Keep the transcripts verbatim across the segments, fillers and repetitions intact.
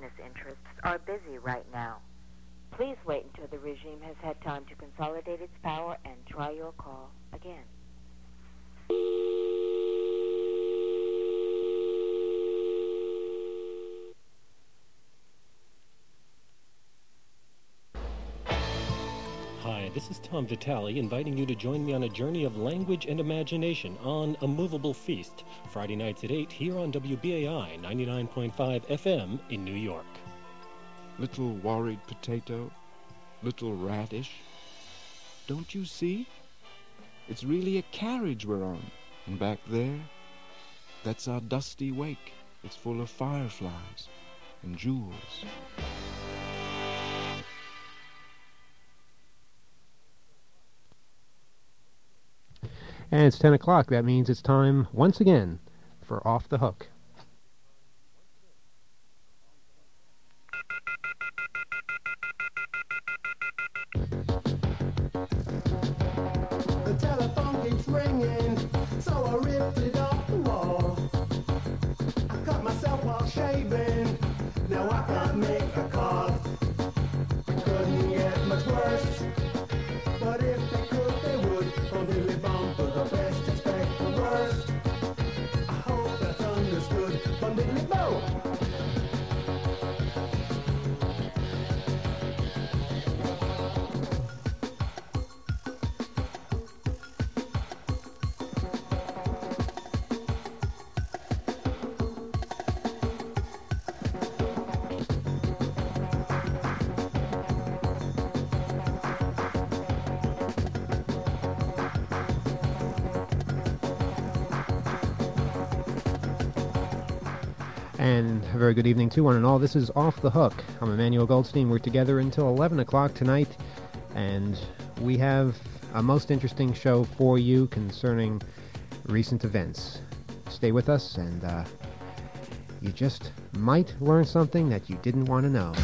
business interests are busy right now. Please wait until the regime has had time to consolidate its power and try your call again. Hi, this is Tom Vitale inviting you to join me on a journey of language and imagination on A Movable Feast, Friday nights at eight here on W B A I ninety-nine point five F M in New York. Little worried potato, little radish. Don't you see? It's really a carriage we're on. And back there, that's our dusty wake. It's full of fireflies and jewels. And it's ten o'clock. That means it's time, once again, for Off the Hook. The telephone keeps ringing, so I ripped it off the wall. I cut myself while shaving, now I can't make a call. It couldn't get much worse, but if they could, they would. Completely bomb for the best, expect the worst. I hope that's understood. Completely boom. And a very good evening to one and all. This is Off the Hook. I'm Emmanuel Goldstein. We're together until eleven o'clock tonight, and we have a most interesting show for you concerning recent events. Stay with us, and uh, you just might learn something that you didn't want to know.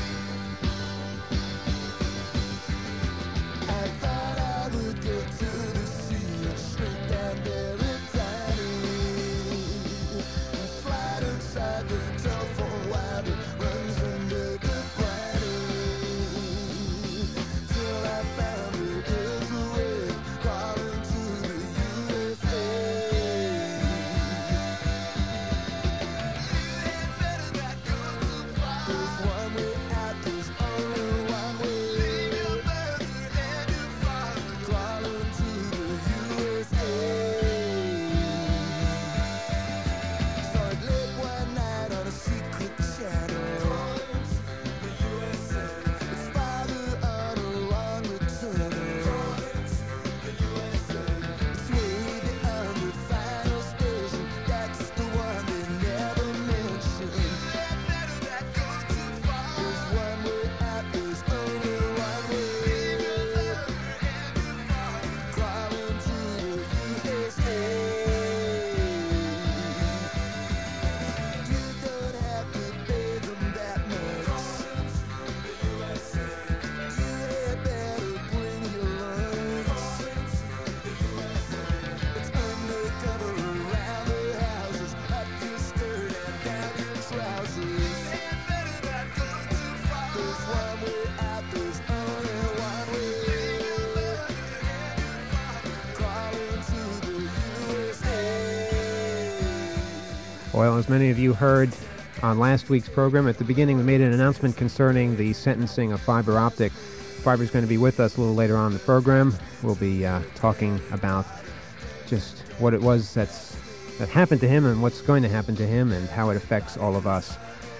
Well, as many of you heard on last week's program, at the beginning we made an announcement concerning the sentencing of Fiber Optic. Fiber's going to be with us a little later on in the program. We'll be uh, talking about just what it was that's that happened to him and what's going to happen to him and how it affects all of us.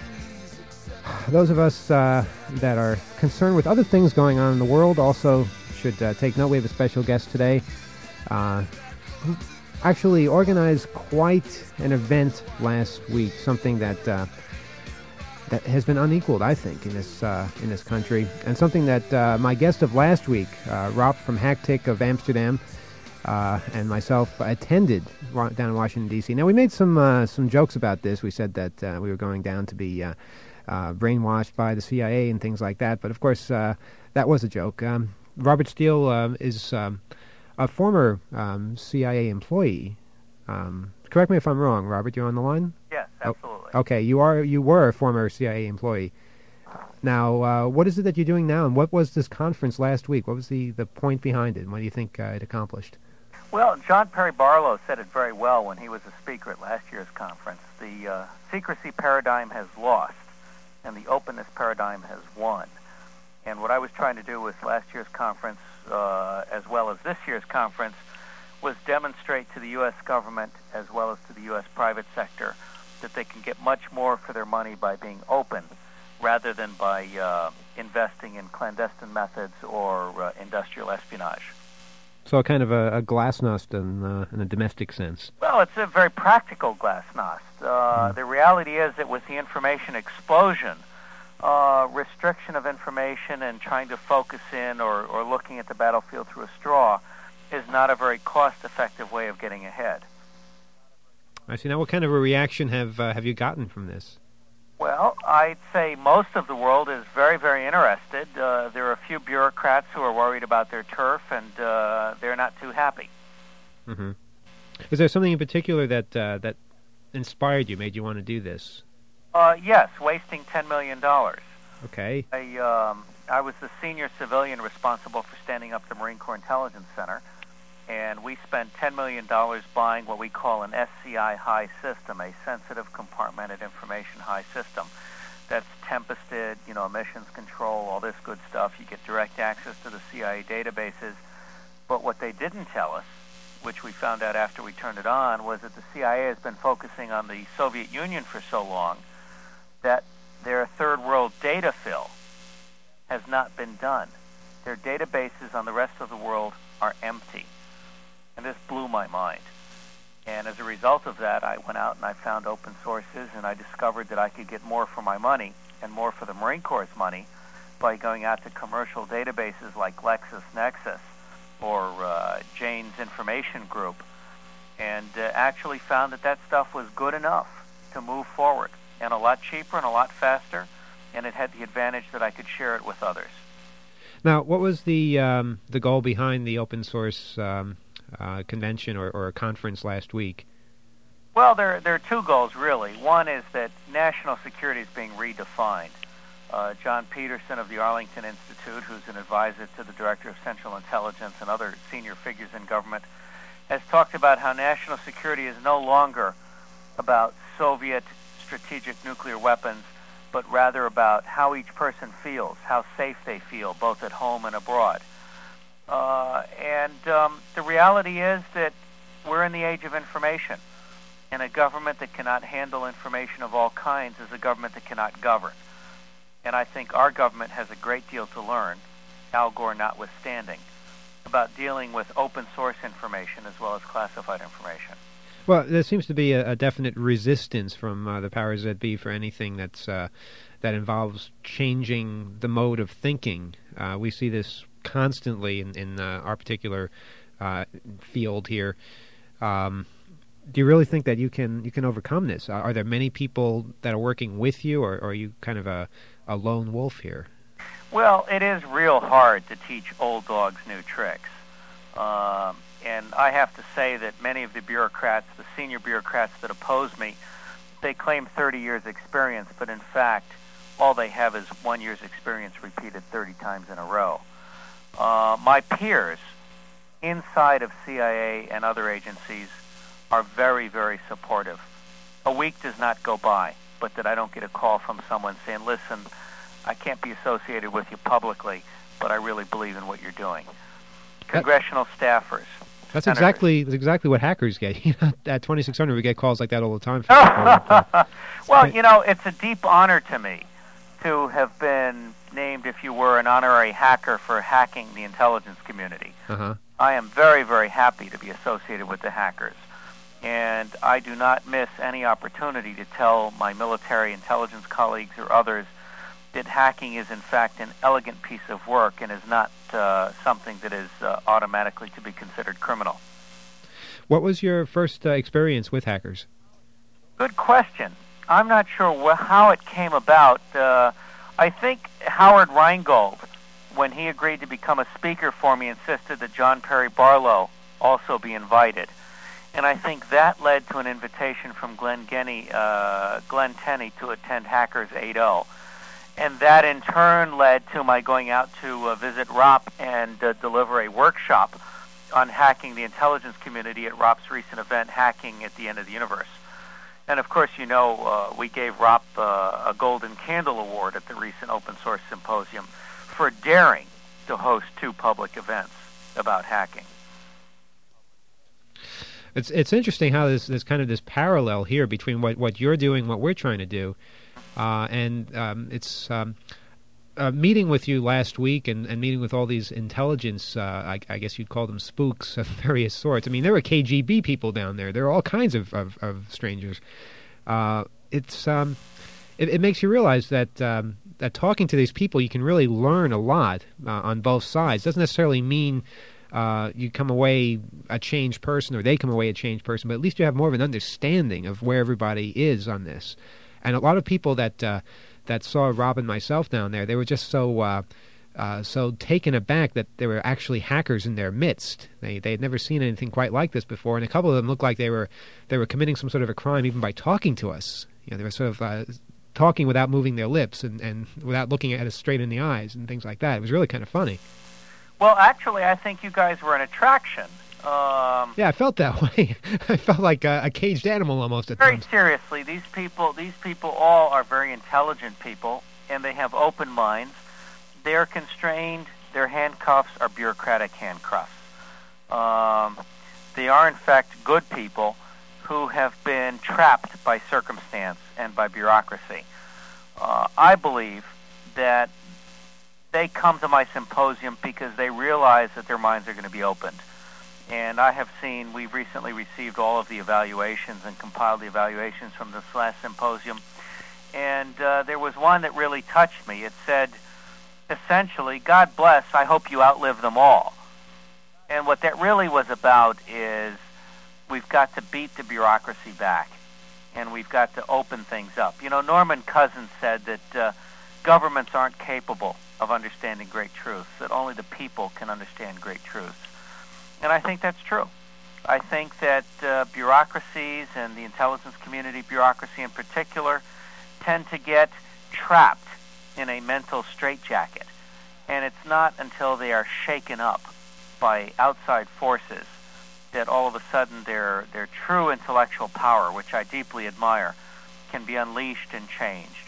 Those of us uh, that are concerned with other things going on in the world also should uh, take note. We have a special guest today uh, who actually organized quite an event last week, something that uh, that has been unequaled, I think, in this uh, in this country, and something that uh, my guest of last week, uh, Rob from Hacktick of Amsterdam, uh, and myself attended down in Washington, D C Now, we made some uh, some jokes about this. We said that uh, we were going down to be uh, uh, brainwashed by the C I A and things like that, but of course, uh, that was a joke. Um, Robert Steele uh, is um, a former um, C I A employee. Um, correct me if I'm wrong, Robert. You're on the line? Yes, absolutely. Oh, okay, you are. You were a former C I A employee. Now, uh, what is it that you're doing now, and what was this conference last week? What was the, the point behind it, and what do you think uh, it accomplished? Well, John Perry Barlow said it very well when he was a speaker at last year's conference. The uh, secrecy paradigm has lost, and the openness paradigm has won. And what I was trying to do with last year's conference, uh, as well as this year's conference, was demonstrate to the U S government, as well as to the U S private sector, that they can get much more for their money by being open, rather than by uh, investing in clandestine methods or uh, industrial espionage. So kind of a, a glasnost in, uh, in a domestic sense. Well, it's a very practical glasnost. Uh, mm. The reality is that with the information explosion, uh, restriction of information and trying to focus in or, or looking at the battlefield through a straw is not a very cost-effective way of getting ahead. I see. Now, what kind of a reaction have uh, have you gotten from this? Well, I'd say most of the world is very, very interested. Uh, there are a few bureaucrats who are worried about their turf, and uh, they're not too happy. Mm-hmm. Is there something in particular that uh, that inspired you, made you want to do this? Uh, yes, wasting ten million dollars. Okay. I, um, I was the senior civilian responsible for standing up the Marine Corps Intelligence Center, and we spent ten million dollars buying what we call an S C I high system, a sensitive compartmented information high system. That's tempested, you know, emissions control, all this good stuff. You get direct access to the C I A databases. But what they didn't tell us, which we found out after we turned it on, was that the C I A has been focusing on the Soviet Union for so long that their third world data fill has not been done. Their databases on the rest of the world are empty. And this blew my mind. And as a result of that, I went out and I found open sources, and I discovered that I could get more for my money and more for the Marine Corps' money by going out to commercial databases like LexisNexis or uh, Jane's Information Group, and uh, actually found that that stuff was good enough to move forward, and a lot cheaper and a lot faster, and it had the advantage that I could share it with others. Now, what was the um, the goal behind the open source um Uh, convention or, or a conference last week? Well, there, there are two goals, really. One is that national security is being redefined. Uh, John Peterson of the Arlington Institute, who's an advisor to the Director of Central Intelligence and other senior figures in government, has talked about how national security is no longer about Soviet strategic nuclear weapons, but rather about how each person feels, how safe they feel, both at home and abroad. Uh, and um, the reality is that we're in the age of information, and a government that cannot handle information of all kinds is a government that cannot govern. And I think our government has a great deal to learn, Al Gore notwithstanding, about dealing with open source information as well as classified information. Well, there seems to be a, a definite resistance from uh, the powers that be for anything that's uh, that involves changing the mode of thinking. Uh, we see this constantly in, in uh, our particular uh, field here. Um, do you really think that you can you can overcome this? Are, are there many people that are working with you, or, or are you kind of a, a lone wolf here? Well, it is real hard to teach old dogs new tricks. Um, and I have to say that many of the bureaucrats, the senior bureaucrats that oppose me, they claim thirty years experience, but in fact, all they have is one year's experience repeated thirty times in a row. Uh, my peers inside of C I A and other agencies are very, very supportive. A week does not go by, but that I don't get a call from someone saying, listen, I can't be associated with you publicly, but I really believe in what you're doing. Congressional that, staffers. That's senators. exactly that's exactly what hackers get. You know, at twenty-six hundred, we get calls like that all the time. From well, you know, it's a deep honor to me to have been named, if you were, an honorary hacker for hacking the intelligence community. Uh-huh. I am very, very happy to be associated with the hackers. And I do not miss any opportunity to tell my military intelligence colleagues or others that hacking is, in fact, an elegant piece of work and is not uh, something that is uh, automatically to be considered criminal. What was your first uh, experience with hackers? Good question. I'm not sure wh- how it came about. Uh, I think Howard Rheingold, when he agreed to become a speaker for me, insisted that John Perry Barlow also be invited. And I think that led to an invitation from Glenn Genney, uh, Glenn Tenney to attend Hackers eight oh. And that in turn led to my going out to uh, visit R O P and uh, deliver a workshop on hacking the intelligence community at R O P's recent event, Hacking at the End of the Universe. And of course, you know, uh, we gave R O P uh, a Golden Candle Award at the recent Open Source Symposium for daring to host two public events about hacking. It's it's interesting how there's, there's kind of this parallel here between what, what you're doing, what we're trying to do. Uh, and um, it's um, uh, meeting with you last week and, and meeting with all these intelligence, uh, I, I guess you'd call them spooks of various sorts. I mean, there were K G B people down there. There are all kinds of, of, of strangers. Uh, it's um, it, it makes you realize that um, that talking to these people, you can really learn a lot uh, on both sides. Doesn't necessarily mean uh, you come away a changed person or they come away a changed person, but at least you have more of an understanding of where everybody is on this. And a lot of people that uh, that saw Rob and myself down there, they were just so uh, uh, so taken aback that there were actually hackers in their midst. They they had never seen anything quite like this before, and a couple of them looked like they were they were committing some sort of a crime even by talking to us. You know, they were sort of uh, talking without moving their lips and, and without looking at us straight in the eyes and things like that. It was really kind of funny. Well, actually, I think you guys were an attraction. Um, yeah, I felt that way. I felt like a, a caged animal almost at very times. Very seriously, these people, these people all are very intelligent people, and they have open minds. They are constrained. Their handcuffs are bureaucratic handcuffs. Um, they are, in fact, good people who have been trapped by circumstance and by bureaucracy. Uh, I believe that they come to my symposium because they realize that their minds are going to be opened. And I have seen, we've recently received all of the evaluations and compiled the evaluations from this last symposium. And uh, there was one that really touched me. It said, essentially, God bless, I hope you outlive them all. And what that really was about is we've got to beat the bureaucracy back. And we've got to open things up. You know, Norman Cousins said that uh, governments aren't capable of understanding great truths, that only the people can understand great truths. And I think that's true. I think that uh, bureaucracies and the intelligence community, bureaucracy in particular, tend to get trapped in a mental straitjacket. And it's not until they are shaken up by outside forces that all of a sudden their, their true intellectual power, which I deeply admire, can be unleashed and changed.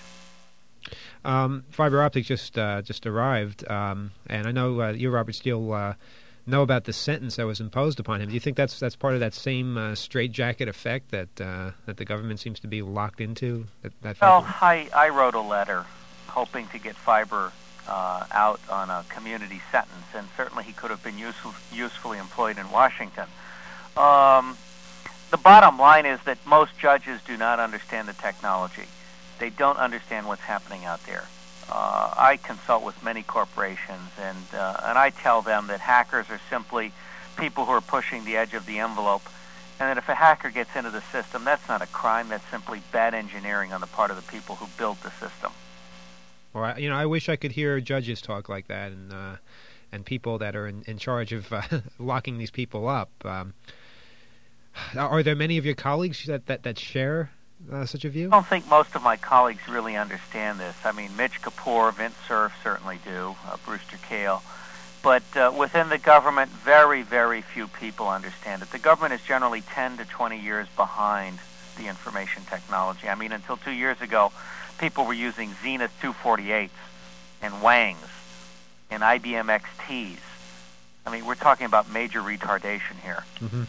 Um, fiber optic just uh, just arrived, um, and I know uh, you, Robert Steele, uh, know about the sentence that was imposed upon him. Do you think that's that's part of that same uh, straitjacket effect that uh, that the government seems to be locked into? That, that well, I, I wrote a letter hoping to get Fiber uh, out on a community sentence, and certainly he could have been useful, usefully employed in Washington. Um, the bottom line is that most judges do not understand the technology. They don't understand what's happening out there. Uh, I consult with many corporations, and uh, and I tell them that hackers are simply people who are pushing the edge of the envelope, and that if a hacker gets into the system, that's not a crime. That's simply bad engineering on the part of the people who built the system. Well, I, you know, I wish I could hear judges talk like that, and uh, and people that are in, in charge of uh, locking these people up. Um, are there many of your colleagues that that, that share Uh, such a view? I don't think most of my colleagues really understand this. I mean, Mitch Kapoor, Vint Cerf certainly do, uh, Brewster Kahle. But uh, within the government, very, very few people understand it. The government is generally ten to twenty years behind the information technology. I mean, until two years ago, people were using Zenith two forty-eights and Wangs and I B M X Ts. I mean, we're talking about major retardation here. Mm-hmm.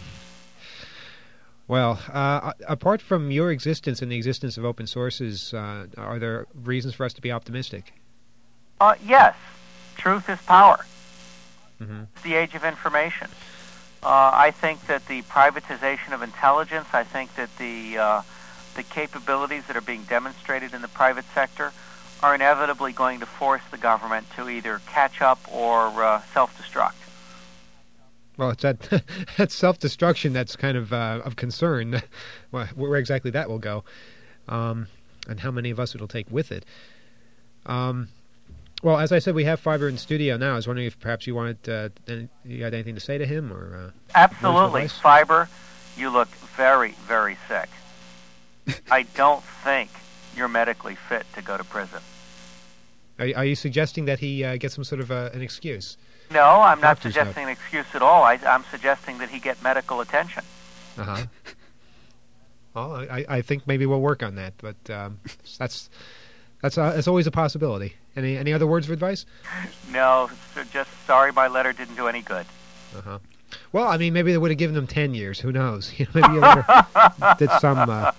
Well, uh, apart from your existence and the existence of open sources, uh, are there reasons for us to be optimistic? Uh, yes. Truth is power. Mm-hmm. It's the age of information. Uh, I think that the privatization of intelligence, I think that the, uh, the capabilities that are being demonstrated in the private sector are inevitably going to force the government to either catch up or uh, self-destruct. Well, it's that, that self-destruction that's kind of uh, of concern, where exactly that will go, um, and how many of us it'll take with it. Um, well, as I said, we have Fiber in studio now. I was wondering if perhaps you wanted, uh, any, you had anything to say to him, or uh, absolutely, Fiber, you look very, very sick. I don't think you're medically fit to go to prison. Are, are you suggesting that he uh, get some sort of uh, an excuse? No, I'm not Doctor's suggesting note. an excuse at all. I, I'm suggesting that he get medical attention. Uh-huh. Well, I, I think maybe we'll work on that, but um, that's that's uh, that's always a possibility. Any any other words of advice? No, s- just sorry my letter didn't do any good. Uh-huh. Well, I mean, maybe they would have given him ten years. Who knows? You know, maybe you later did some... Uh,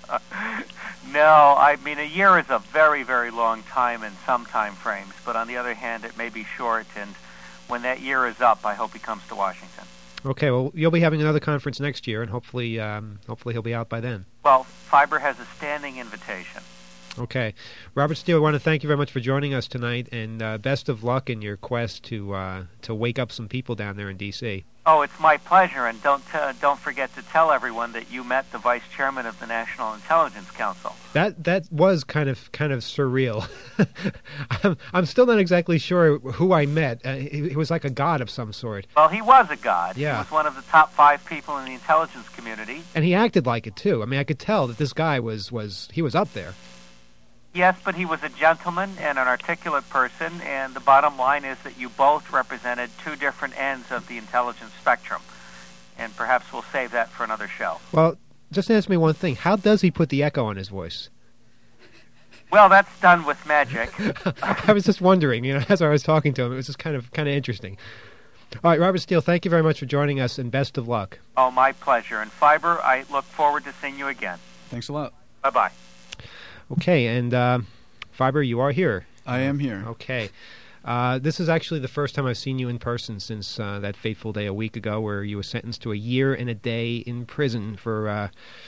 No, I mean, a year is a very, very long time in some time frames, but on the other hand, it may be short, and when that year is up, I hope he comes to Washington. okay, well, you'll be having another conference next year, and hopefully um, hopefully he'll be out by then. Well, Fiber has a standing invitation. Okay. Robert Steele, I want to thank you very much for joining us tonight, and uh, best of luck in your quest to uh, to wake up some people down there in D C Oh, it's my pleasure, and don't uh, don't forget to tell everyone that you met the vice chairman of the National Intelligence Council. That that was kind of kind of surreal. I'm, I'm still not exactly sure who I met. Uh, he, he was like a god of some sort, Well, he was a god. Yeah. He was one of the top five people in the intelligence community. and he acted like it too. I mean, I could tell that this guy was was he was up there. Yes, but he was a gentleman and an articulate person, and the bottom line is that you both represented two different ends of the intelligence spectrum. And perhaps we'll save that for another show. Well, just answer me one thing: how does he put the echo on his voice? Well, that's done with magic. I was just wondering, you know, as I was talking to him, it was just kind of kind of interesting. All right, Robert Steele, thank you very much for joining us, and best of luck. Oh, my pleasure. And Fiber, I look forward to seeing you again. Thanks a lot. Bye-bye. Okay, and uh, Fiber, you are here. I am here. Okay. Uh, this is actually the first time I've seen you in person since uh, that fateful day a week ago where you were sentenced to a year and a day in prison for, uh,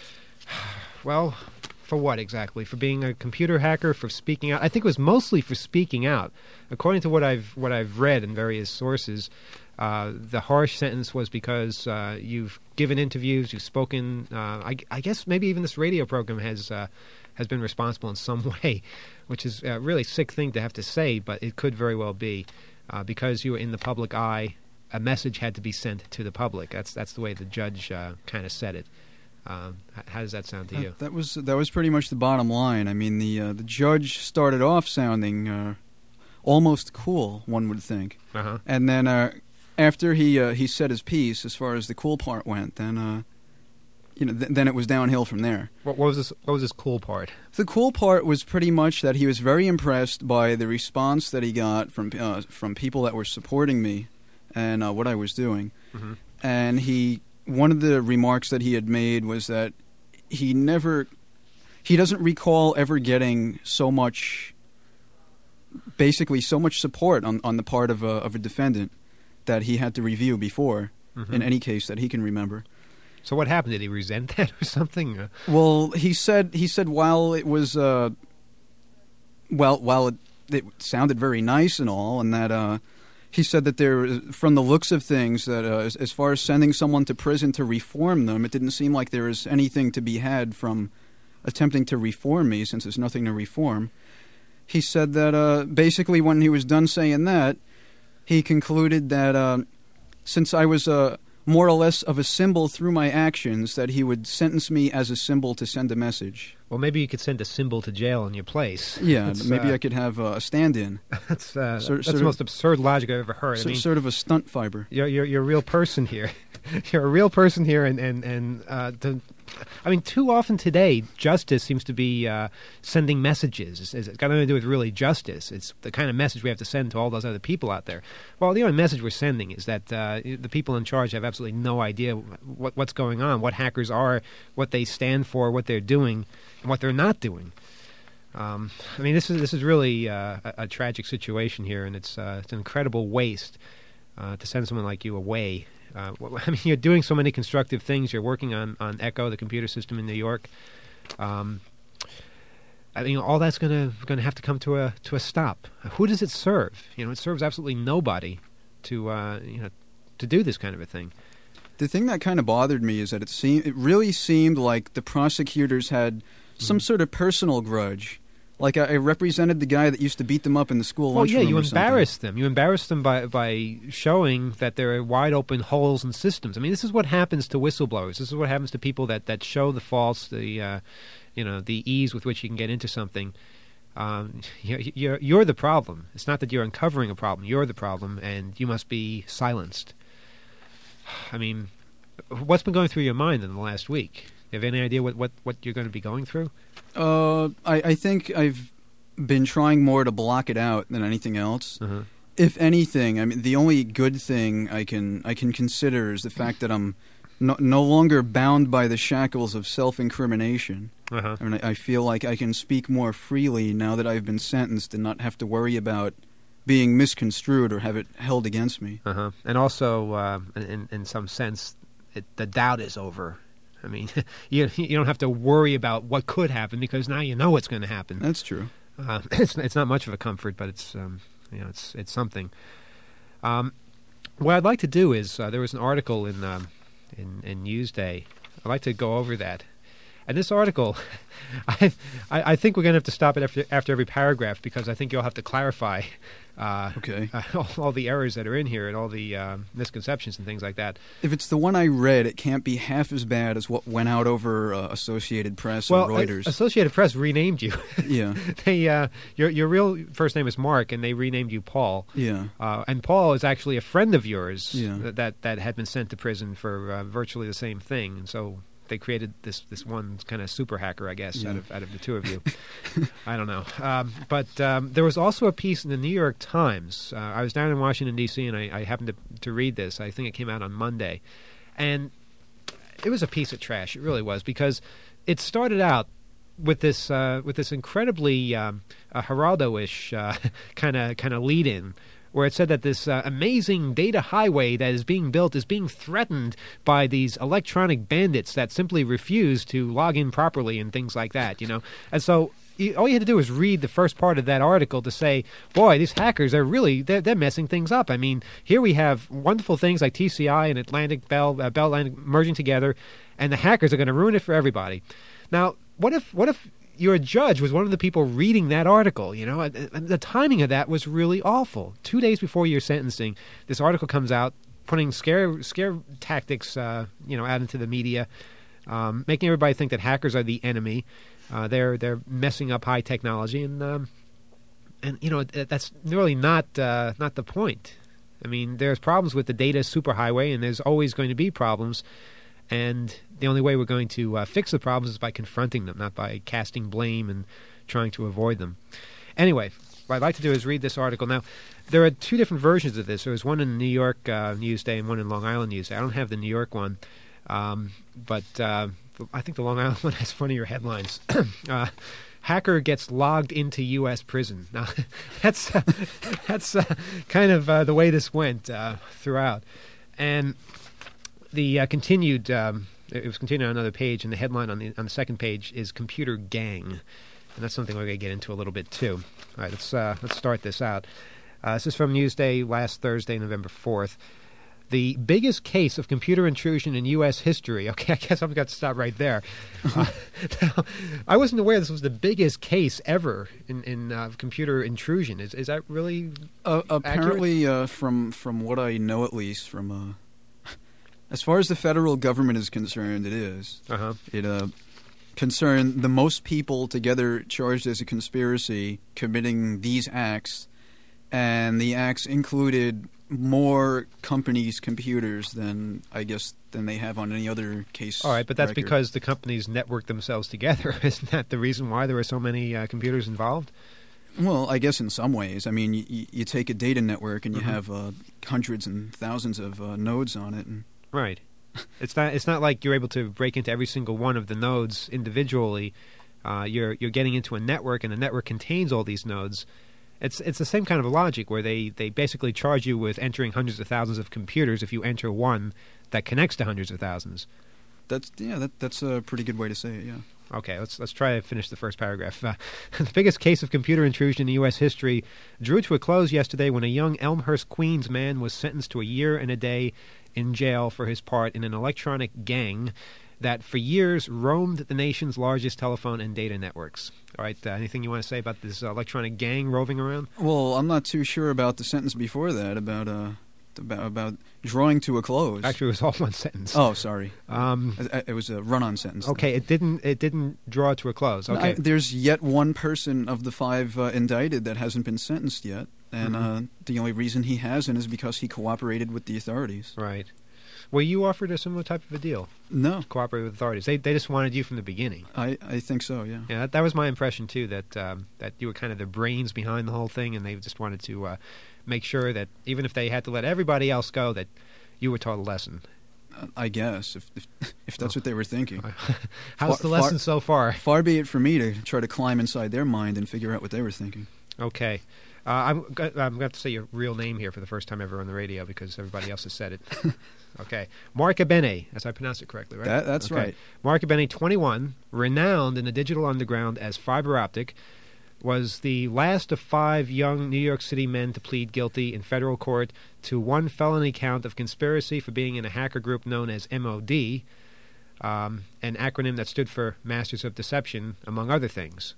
well, for what exactly? For being a computer hacker, for speaking out? I think it was mostly for speaking out. According to what I've what I've read in various sources, uh, the harsh sentence was because uh, you've given interviews, you've spoken. Uh, I, I guess maybe even this radio program has uh, has been responsible in some way, which is a really sick thing to have to say, but it could very well be. Uh, because you were in the public eye, a message had to be sent to the public. That's that's the way the judge uh, kind of said it. Um, h- how does that sound to you? That, that was that was pretty much the bottom line. I mean, the uh, the judge started off sounding uh, almost cool, one would think, Uh-huh. and then uh, after he uh, he said his piece, as far as the cool part went, then uh, you know, th- then it was downhill from there. What, what was this? What was this cool part? The cool part was pretty much that he was very impressed by the response that he got from uh, from people that were supporting me and uh, what I was doing. Mm-hmm. And he, one of the remarks that he had made was that he never, he doesn't recall ever getting so much, basically so much support on, on the part of a, of a defendant that he had to review before, Mhm. in any case that he can remember. So what happened? Did he resent that or something? Uh, Well, he said he said while it was uh, well while it, it sounded very nice and all, and that uh, he said that there, from the looks of things, that uh, as, as far as sending someone to prison to reform them, it didn't seem like there was anything to be had from attempting to reform me, since there's nothing to reform. He said that uh, basically when he was done saying that, he concluded that uh, since I was a uh, more or less of a symbol through my actions, that he would sentence me as a symbol to send a message. well, maybe you could send a symbol to jail in your place. Yeah, That's, maybe uh, I could have uh, a stand-in, That's uh, Sort- that's sort the of- most absurd logic I've ever heard. so, I mean, sort of a stunt fiber. you're you're you're a real person here. You're a real person here, and and and uh, the, I mean, too often today, justice seems to be uh, sending messages. It's, it's got nothing to do with really justice. It's the kind of message we have to send to all those other people out there. Well, the only message we're sending is that uh, the people in charge have absolutely no idea what what's going on, what hackers are, what they stand for, what they're doing, and what they're not doing. Um, I mean, this is this is really uh, a, a tragic situation here, and it's uh, it's an incredible waste uh, to send someone like you away. Uh, well, I mean, you're doing so many constructive things. You're working on, on Echo, the computer system in New York. Um, I mean, all that's gonna gonna have to come to a to a stop. Who does it serve? You know, it serves absolutely nobody to uh, you know to do this kind of a thing. The thing that kind of bothered me is that it seemed, it really seemed like the prosecutors had some sort of personal grudge. Like I, I represented the guy that used to beat them up in the school Well, yeah, lunchroom you or something. embarrassed them. You embarrassed them by by showing that there are wide open holes in systems. I mean, this is what happens to whistleblowers. This is what happens to people that, that show the false, the uh, you know, the ease with which you can get into something. Um, you're, you're, you're the problem. It's not that you're uncovering a problem. You're the problem, and you must be silenced. I mean, what's been going through your mind in the last week? Do you have any idea what, what, what you're going to be going through? Uh, I, I think I've been trying more to block it out than anything else. Uh-huh. If anything, I mean, the only good thing I can I can consider is the fact that I'm no, no longer bound by the shackles of self-incrimination. Uh-huh. I mean, I, I feel like I can speak more freely now that I've been sentenced and not have to worry about being misconstrued or have it held against me. Uh-huh. And also, uh, in, in some sense, it, the doubt is over. I mean, you you don't have to worry about what could happen because now you know what's going to happen. That's true. Uh, it's it's not much of a comfort, but it's um, you know it's it's something. Um, what I'd like to do is uh, there was an article in um, in in Newsday. I'd like to go over that. And this article, I, I I think we're going to have to stop it after after every paragraph because I think you'll have to clarify uh, Okay. uh, all, all the errors that are in here and all the uh, misconceptions and things like that. If it's the one I read, it can't be half as bad as what went out over uh, Associated Press Well, and Reuters. uh, Associated Press renamed you. Yeah. they uh, your your real first name is Mark, and they renamed you Paul. Yeah. Uh, and Paul is actually a friend of yours Yeah. that, that that had been sent to prison for uh, virtually the same thing, and so they created this this one kind of super hacker, I guess, Yeah. out of out of the two of you. I don't know, um, but um, there was also a piece in the New York Times. Uh, I was down in Washington D C and I, I happened to to read this. I think it came out on Monday, and it was a piece of trash. It really was, because it started out with this uh, with this incredibly um, uh, Geraldo-ish kind of kind of lead in, where it said that this uh, amazing data highway that is being built is being threatened by these electronic bandits that simply refuse to log in properly and things like that, you know. And so you, all you had to do was read the first part of that article to say, boy, these hackers are really, they're, they're messing things up. I mean, here we have wonderful things like T C I and Atlantic Bell, uh, Bell Atlantic merging together, and the hackers are going to ruin it for everybody. Now, what if what if your judge was one of the people reading that article, you know? And the timing of that was really awful. Two days before your sentencing, this article comes out, putting scare scare tactics, uh, you know, out into the media, um, making everybody think that hackers are the enemy. Uh, they're they're messing up high technology, and um, and you know that's really not uh, not the point. I mean, there's problems with the data superhighway, and there's always going to be problems. And the only way we're going to uh, fix the problems is by confronting them, not by casting blame and trying to avoid them. Anyway, what I'd like to do is read this article. Now, there are two different versions of this. There was one in the New York uh, Newsday and one in Long Island Newsday. I don't have the New York one, um, but uh, I think the Long Island one has funnier headlines. uh, Hacker gets logged into U S prison. Now, that's uh, that's uh, kind of uh, the way this went uh, throughout. And the uh, continued, um, it was continued on another page, and the headline on the on the second page is "Computer Gang," and that's something we're going to get into a little bit too. All right, let's uh, let's start this out. Uh, this is from Newsday last Thursday, November fourth. The biggest case of computer intrusion in U S history. Okay, I guess I've got to stop right there. Uh, now, I wasn't aware this was the biggest case ever in, in uh, computer intrusion. Is is that really uh, apparently accurate? Uh, from from what I know, at least from uh, as far as the federal government is concerned, it is. Uh-huh. It uh, concerned the most people together charged as a conspiracy committing these acts, and the acts included more companies' computers than, I guess, than they have on any other case. All right, but that's record. because the companies network themselves together. Isn't that the reason why there were so many uh, computers involved? Well, I guess in some ways. I mean, you, you take a data network and you Mm-hmm. have uh, hundreds and thousands of uh, nodes on it. And Right. It's not. It's not like you're able to break into every single one of the nodes individually. Uh, you're you're getting into a network, and the network contains all these nodes. It's it's the same kind of logic where they, they basically charge you with entering hundreds of thousands of computers if you enter one that connects to hundreds of thousands. that's yeah, that that's a pretty good way to say it. Yeah. Okay, let's let's try to finish the first paragraph. Uh, the biggest case of computer intrusion in U S history drew to a close yesterday when a young Elmhurst, Queens man was sentenced to a year and a day in jail for his part in an electronic gang that for years roamed the nation's largest telephone and data networks. All right, uh, anything you want to say about this uh, electronic gang roving around? Well, I'm not too sure about the sentence before that, about uh, about, about drawing to a close. Actually, it was all one sentence. Oh, sorry. Um, it, it was a run-on sentence. Okay, it didn't. It didn't draw to a close. Okay, I, there's yet one person of the five uh, indicted that hasn't been sentenced yet, and Mm-hmm. uh, the only reason he hasn't is because he cooperated with the authorities. right. Well, you offered a similar type of a deal. No, Cooperate with authorities. They they just wanted you from the beginning. I, I think so. Yeah. Yeah, that, that was my impression too. That um, that you were kind of the brains behind the whole thing, and they just wanted to uh, make sure that even if they had to let everybody else go, that you were taught a lesson. Uh, I guess if if, if that's what they were thinking. How's Far- the lesson far- so far? Far be it from me to try to climb inside their mind and figure out what they were thinking. Okay. Uh, I'm, go- I'm going to say your real name here for the first time ever on the radio because everybody else has said it. Okay. Mark Abene, as I pronounce it correctly, right? That, that's Okay. right. Mark Abene, twenty-one, renowned in the digital underground as fiber optic, was the last of five young New York City men to plead guilty in federal court to one felony count of conspiracy for being in a hacker group known as M O D, um, an acronym that stood for Masters of Deception, among other things.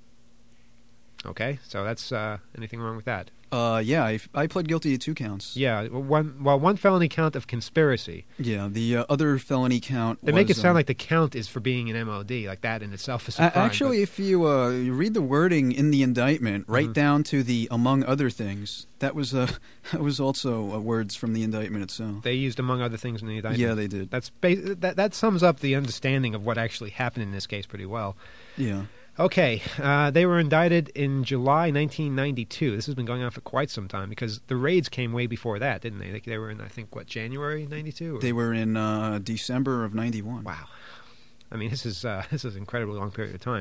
Okay, so that's uh, anything wrong with that? Uh, yeah, I, I pled guilty to two counts. Yeah, one well, one felony count of conspiracy. Yeah, the uh, other felony count. They was, make it sound um, like the count is for being an M O D, like that in itself is a A- crime. Actually, if you, uh, you read the wording in the indictment, right Mhm. down to the among other things, that was uh, that was also uh, words from the indictment itself. but they used among other things in the indictment. Yeah, they did. That's ba- that that sums up the understanding of what actually happened in this case pretty well. Yeah. Okay, uh, they were indicted in July nineteen ninety-two. This has been going on for quite some time because the raids came way before that, didn't they? They, they were in, I think, what, January ninety-two? They were in uh, December of ninety-one. Wow. I mean, this is uh, this is an incredibly long period of time.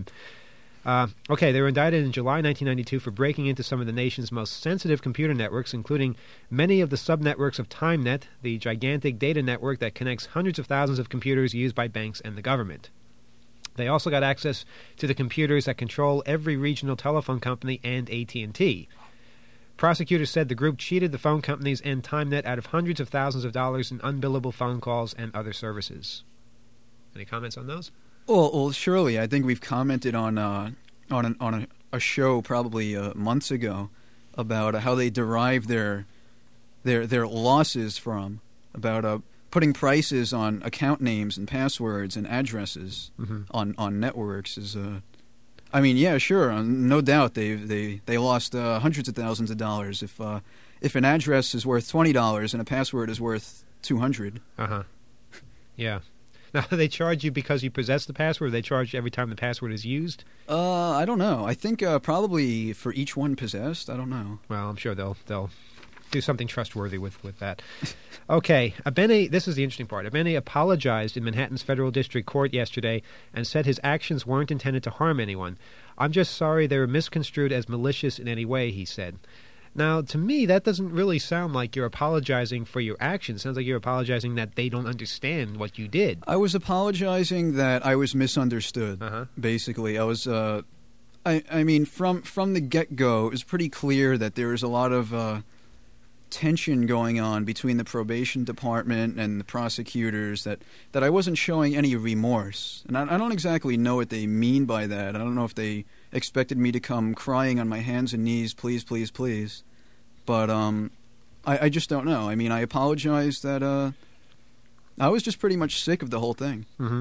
Uh, okay, they were indicted in July nineteen ninety-two for breaking into some of the nation's most sensitive computer networks, including many of the subnetworks of TimeNet, the gigantic data network that connects hundreds of thousands of computers used by banks and the government. They also got access to the computers that control every regional telephone company and A T and T. Prosecutors said the group cheated the phone companies and TimeNet out of hundreds of thousands of dollars in unbillable phone calls and other services. Any comments on those? Well, well, surely. I think we've commented on uh, on an, on a, a show probably uh, months ago about uh, how they derive their their their losses from about uh, putting prices on account names and passwords and addresses Mm-hmm. on, on networks is. Uh, I mean, yeah, sure, uh, no doubt they they they lost uh, hundreds of thousands of dollars if uh, if an address is worth twenty dollars and a password is worth two hundred. Uh huh. Yeah. Now, do they charge you because you possess the password, or they charge you every time the password is used? Uh, I don't know. I think uh, probably for each one possessed. I don't know. Well, I'm sure they'll they'll do something trustworthy with, with that. Okay, Abene, this is the interesting part. Abene apologized in Manhattan's federal district court yesterday and said his actions weren't intended to harm anyone. I'm just sorry they were misconstrued as malicious in any way, he said. Now, to me, that doesn't really sound like you're apologizing for your actions. It sounds like you're apologizing that they don't understand what you did. I was apologizing that I was misunderstood. Uh-huh. Basically, I was. Uh, I I mean, from from the get go, it was pretty clear that there was a lot of uh, tension going on between the probation department and the prosecutors. That that I wasn't showing any remorse, and I, I don't exactly know what they mean by that. I don't know if they expected me to come crying on my hands and knees, please, please, please. But um, I, I just don't know. I mean, I apologize that uh, I was just pretty much sick of the whole thing. Mm-hmm.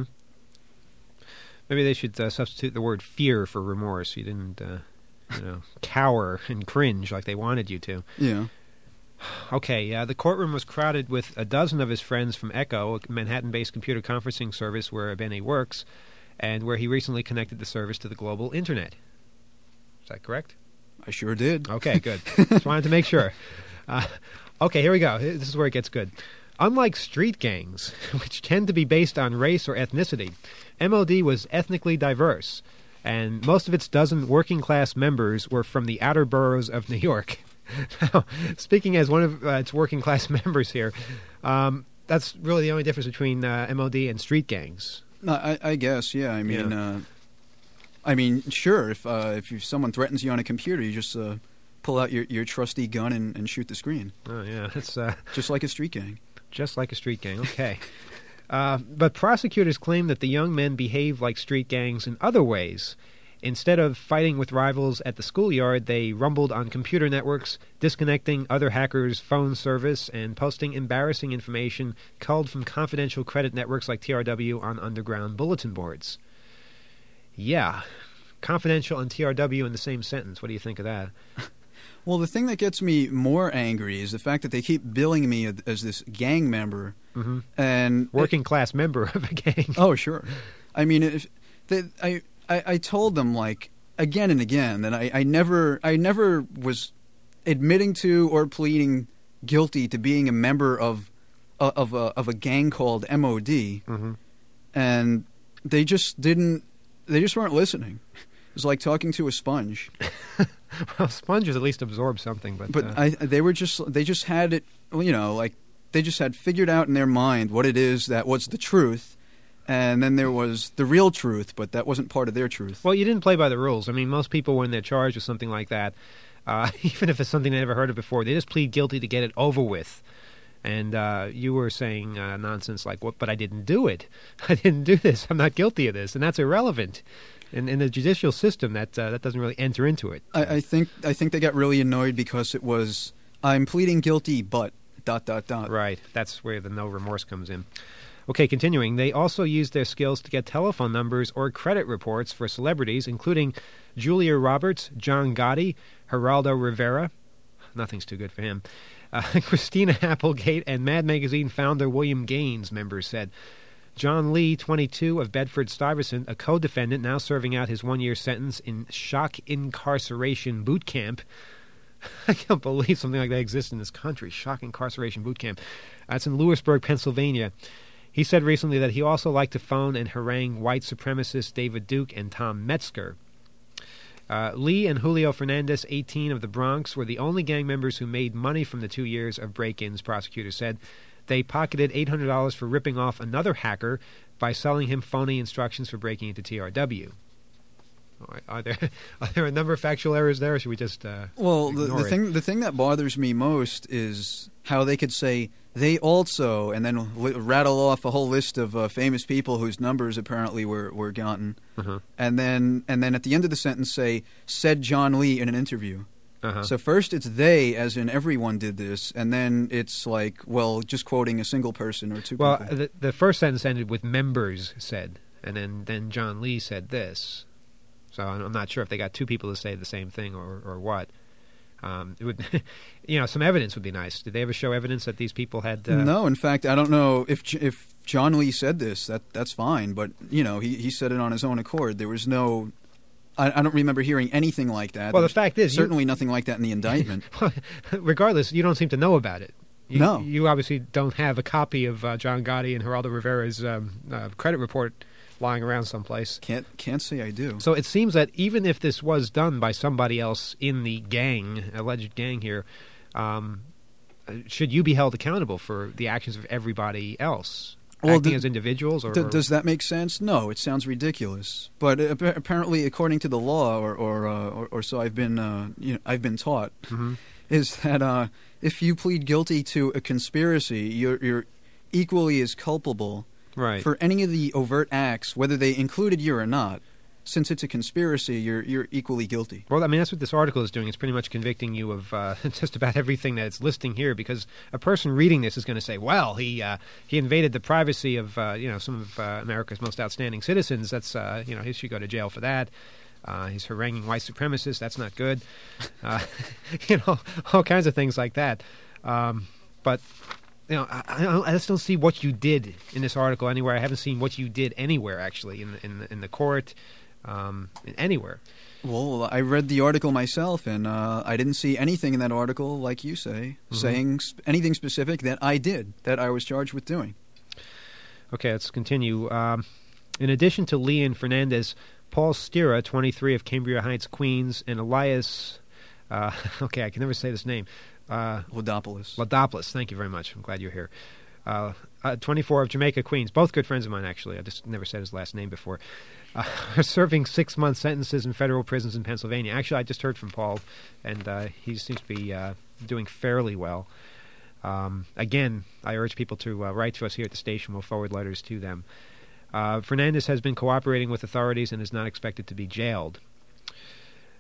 Maybe they should uh, substitute the word fear for remorse. You didn't, uh, you know, cower and cringe like they wanted you to. Yeah. Okay, uh, the courtroom was crowded with a dozen of his friends from Echo, a Manhattan-based computer conferencing service where Abene works, and where he recently connected the service to the global internet. Is that correct? I sure did. Okay, good. Just wanted to make sure. Uh, okay, here we go. This is where it gets good. Unlike street gangs, which tend to be based on race or ethnicity, M O D was ethnically diverse, and most of its dozen working-class members were from the outer boroughs of New York. Now, speaking as one of uh, its working-class members here, um, that's really the only difference between uh, M O D and street gangs. No, I, I guess, yeah. I mean, Yeah. uh, I mean, sure. If uh, if you, someone threatens you on a computer, you just uh, pull out your, your trusty gun and, and shoot the screen, Oh, yeah, that's uh, just like a street gang. just like a street gang. Okay. uh, but prosecutors claim that the young men behave like street gangs in other ways. Instead of fighting with rivals at the schoolyard, they rumbled on computer networks, disconnecting other hackers' phone service and posting embarrassing information culled from confidential credit networks like T R W on underground bulletin boards. Yeah, confidential and T R W in the same sentence. What do you think of that? Well, the thing that gets me more angry is the fact that they keep billing me as this gang member. Mm-hmm. And working class member of a gang. Oh, sure. I mean, if they, I, I I told them like again and again that I, I never I never was admitting to or pleading guilty to being a member of uh, of a of a gang called M O D, mm-hmm. and they just didn't. They just weren't listening. It was like talking to a sponge. Well, sponges at least absorb something, but but uh... I they were just they just had it. You know, like they just had figured out in their mind what it is that was the truth. And then there was the real truth, but that wasn't part of their truth. Well, you didn't play by the rules. I mean, most people, when they're charged with something like that, uh, even if it's something they never heard of before, they just plead guilty to get it over with. And uh, you were saying uh, nonsense like, "What? But I didn't do it. I didn't do this. I'm not guilty of this," and that's irrelevant. In, in the judicial system, that uh, that doesn't really enter into it. I, I think I think they got really annoyed because it was, "I'm pleading guilty, but dot dot dot." Right. That's where the no remorse comes in. Okay, continuing. They also used their skills to get telephone numbers or credit reports for celebrities, including Julia Roberts, John Gotti, Geraldo Rivera. Nothing's too good for him. Uh, Christina Applegate, and Mad Magazine founder William Gaines, members said. John Lee, twenty-two, of Bedford-Stuyvesant, a co-defendant now serving out his one-year sentence in shock incarceration boot camp. I can't believe something like that exists in this country, shock incarceration boot camp. That's in Lewisburg, Pennsylvania. He said recently that he also liked to phone and harangue white supremacists David Duke and Tom Metzger. Uh, Lee and Julio Fernandez, eighteen, of the Bronx, were the only gang members who made money from the two years of break-ins, prosecutors said. They pocketed eight hundred dollars for ripping off another hacker by selling him phony instructions for breaking into T R W. Are there are there a number of factual errors there, or should we just uh, well, the, the it? thing the thing that bothers me most is how they could say they also, and then li- rattle off a whole list of uh, famous people whose numbers apparently were were gotten, uh-huh. and then and then at the end of the sentence say said John Lee in an interview. Uh-huh. So first it's they, as in everyone did this, and then it's like, well, just quoting a single person or two well, people. Well, the, the first sentence ended with members said, and then, then John Lee said this. So I'm not sure if they got two people to say the same thing or, or what. Um, it would, you know, some evidence would be nice. Did they ever show evidence that these people had... Uh... No, in fact, I don't know if if John Lee said this, that that's fine, but, you know, he, he said it on his own accord. There was no... I, I don't remember hearing anything like that. Well, There's the fact is... certainly you, nothing like that in the indictment. Regardless, you don't seem to know about it. You, no. You obviously don't have a copy of uh, John Gotti and Geraldo Rivera's um, uh, credit report lying around someplace. Can't can't say I do. So it seems that even if this was done by somebody else in the gang, alleged gang here, um, should you be held accountable for the actions of everybody else? Well, acting d- as individuals? Or, d- or does that make sense? No, it sounds ridiculous. But uh, apparently, according to the law, or or, uh, or, or so I've been uh, you know, I've been taught, mm-hmm. is that uh, if you plead guilty to a conspiracy, you're you're equally as culpable right. for any of the overt acts, whether they included you or not. Since it's a conspiracy, you're you're equally guilty. Well, I mean, that's what this article is doing. It's pretty much convicting you of uh, just about everything that it's listing here, because a person reading this is going to say, well, he uh, he invaded the privacy of uh, you know some of uh, America's most outstanding citizens. That's uh, you know he should go to jail for that. Uh, he's haranguing white supremacists. That's not good. Uh, you know, all kinds of things like that. Um, but you know, I, I just don't see what you did in this article anywhere. I haven't seen what you did anywhere actually in the, in the, in the court. Um, anywhere. Well, I read the article myself, and uh, I didn't see anything in that article, like you say, mm-hmm. saying sp- anything specific that I did, that I was charged with doing. Okay, let's continue. Um, in addition to Lee and Fernandez, Paul Stira, twenty-three, of Cambria Heights, Queens, and Elias, uh, okay, I can never say this name. Uh, Ladopoulos. Ladopoulos, thank you very much. I'm glad you're here. Uh, uh, twenty-four, of Jamaica, Queens, both good friends of mine, actually. I just never said his last name before. Uh, are serving six-month sentences in federal prisons in Pennsylvania. Actually, I just heard from Paul, and uh, he seems to be uh, doing fairly well. Um, again, I urge people to uh, write to us here at the station. We'll forward letters to them. Uh, Fernandez has been cooperating with authorities and is not expected to be jailed.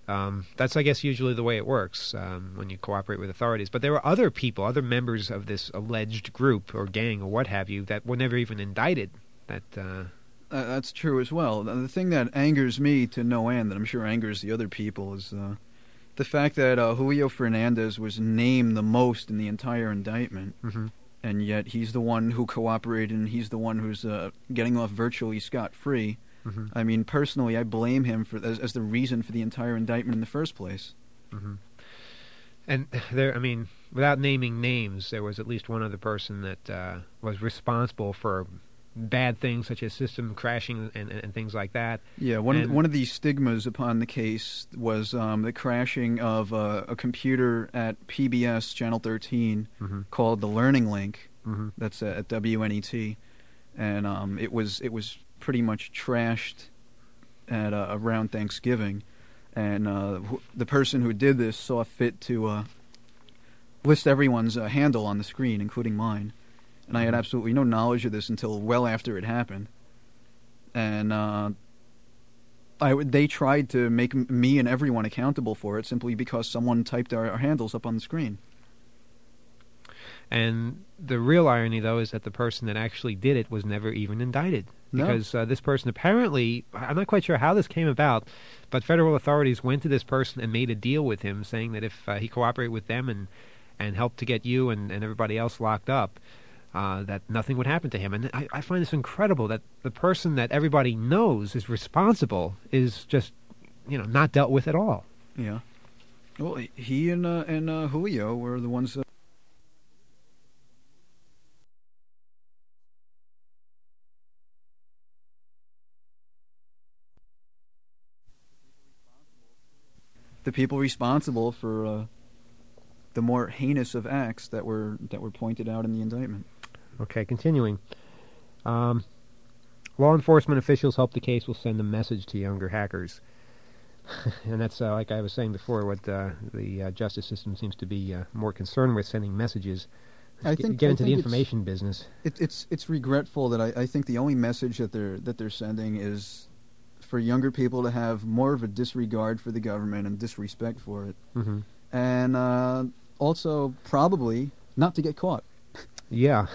Um, that's, I guess, usually the way it works um, when you cooperate with authorities. But there were other people, other members of this alleged group or gang or what have you, that were never even indicted. That uh, Uh, that's true as well. The the thing that angers me to no end, that I'm sure angers the other people, is uh, the fact that uh, Julio Fernandez was named the most in the entire indictment, mm-hmm. and yet he's the one who cooperated, and he's the one who's uh, getting off virtually scot-free. Mm-hmm. I mean, personally, I blame him for as, as the reason for the entire indictment in the first place. Mm-hmm. And there, I mean, without naming names, there was at least one other person that uh, was responsible for bad things such as system crashing and, and, and things like that. Yeah, one and, of, one of the stigmas upon the case was um, the crashing of uh, a computer at P B S Channel thirteen mm-hmm. called the Learning Link. Mm-hmm. That's at W N E T, and um, it was it was pretty much trashed at uh, around Thanksgiving, and uh, wh- the person who did this saw fit to uh, list everyone's uh, handle on the screen, including mine. And I had absolutely no knowledge of this until well after it happened. And uh, I w- they tried to make m- me and everyone accountable for it simply because someone typed our, our handles up on the screen. And the real irony, though, is that the person that actually did it was never even indicted. No. Because uh, this person apparently, I'm not quite sure how this came about, but federal authorities went to this person and made a deal with him, saying that if uh, he cooperated with them and, and helped to get you and, and everybody else locked up, Uh, that nothing would happen to him. And I, I find this incredible that the person that everybody knows is responsible is just, you know, not dealt with at all. Yeah. Well, he and uh, and uh, Julio were the ones. Uh... the people responsible for uh, the more heinous of acts that were that were pointed out in the indictment. Okay, continuing. Um, law enforcement officials hope the case will send a message to younger hackers. And that's, uh, like I was saying before, what uh, the uh, justice system seems to be uh, more concerned with, sending messages. I Get- think get I into think the it's- information business. It, it's it's regretful that I, I think the only message that they're that they're sending is for younger people to have more of a disregard for the government and disrespect for it, Mm-hmm. and uh, also probably not to get caught. Yeah.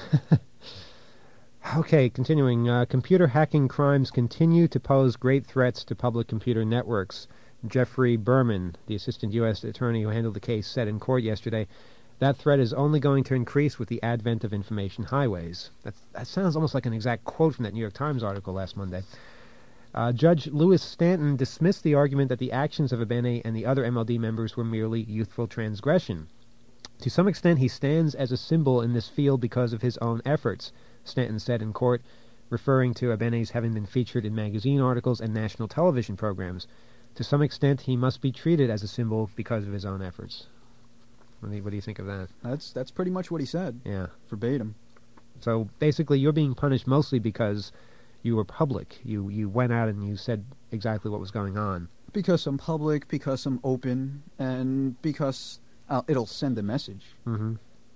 Okay, continuing. Uh, computer hacking crimes continue to pose great threats to public computer networks. Jeffrey Berman, the assistant U S attorney who handled the case, said in court yesterday, that threat is only going to increase with the advent of information highways. That's, that sounds almost like an exact quote from that New York Times article last Monday. Uh, Judge Lewis Stanton dismissed the argument that the actions of Abene and the other M L D members were merely youthful transgression. To some extent, he stands as a symbol in this field because of his own efforts, Stanton said in court, referring to Abene's having been featured in magazine articles and national television programs. To some extent, he must be treated as a symbol because of his own efforts. What do you, what do you think of that? That's that's pretty much what he said, Yeah. verbatim. So basically, you're being punished mostly because you were public. You you went out and you said exactly what was going on. Because I'm public, because I'm open, and because uh, it'll send a message. Mm-hmm.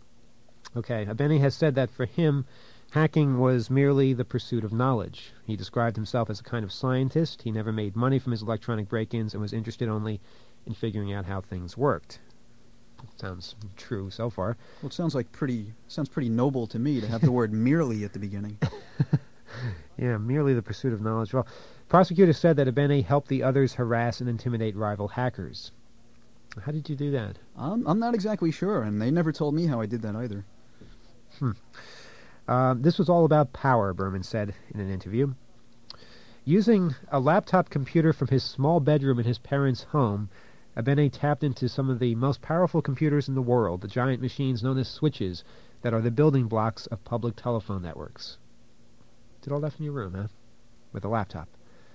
Okay, Abene has said that for him, hacking was merely the pursuit of knowledge. He described himself as a kind of scientist. He never made money from his electronic break-ins and was interested only in figuring out how things worked. Sounds true so far. Well, it sounds like pretty sounds pretty noble to me to have the word merely at the beginning. Yeah, merely the pursuit of knowledge. Well, prosecutors said that Abene helped the others harass and intimidate rival hackers. How did you do that? I'm, I'm not exactly sure, and they never told me how I did that either. Hmm. Uh, this was all about power, Berman said in an interview. Using a laptop computer from his small bedroom in his parents' home, Abene tapped into some of the most powerful computers in the world, the giant machines known as switches that are the building blocks of public telephone networks. Did all that from your room, huh? With a laptop.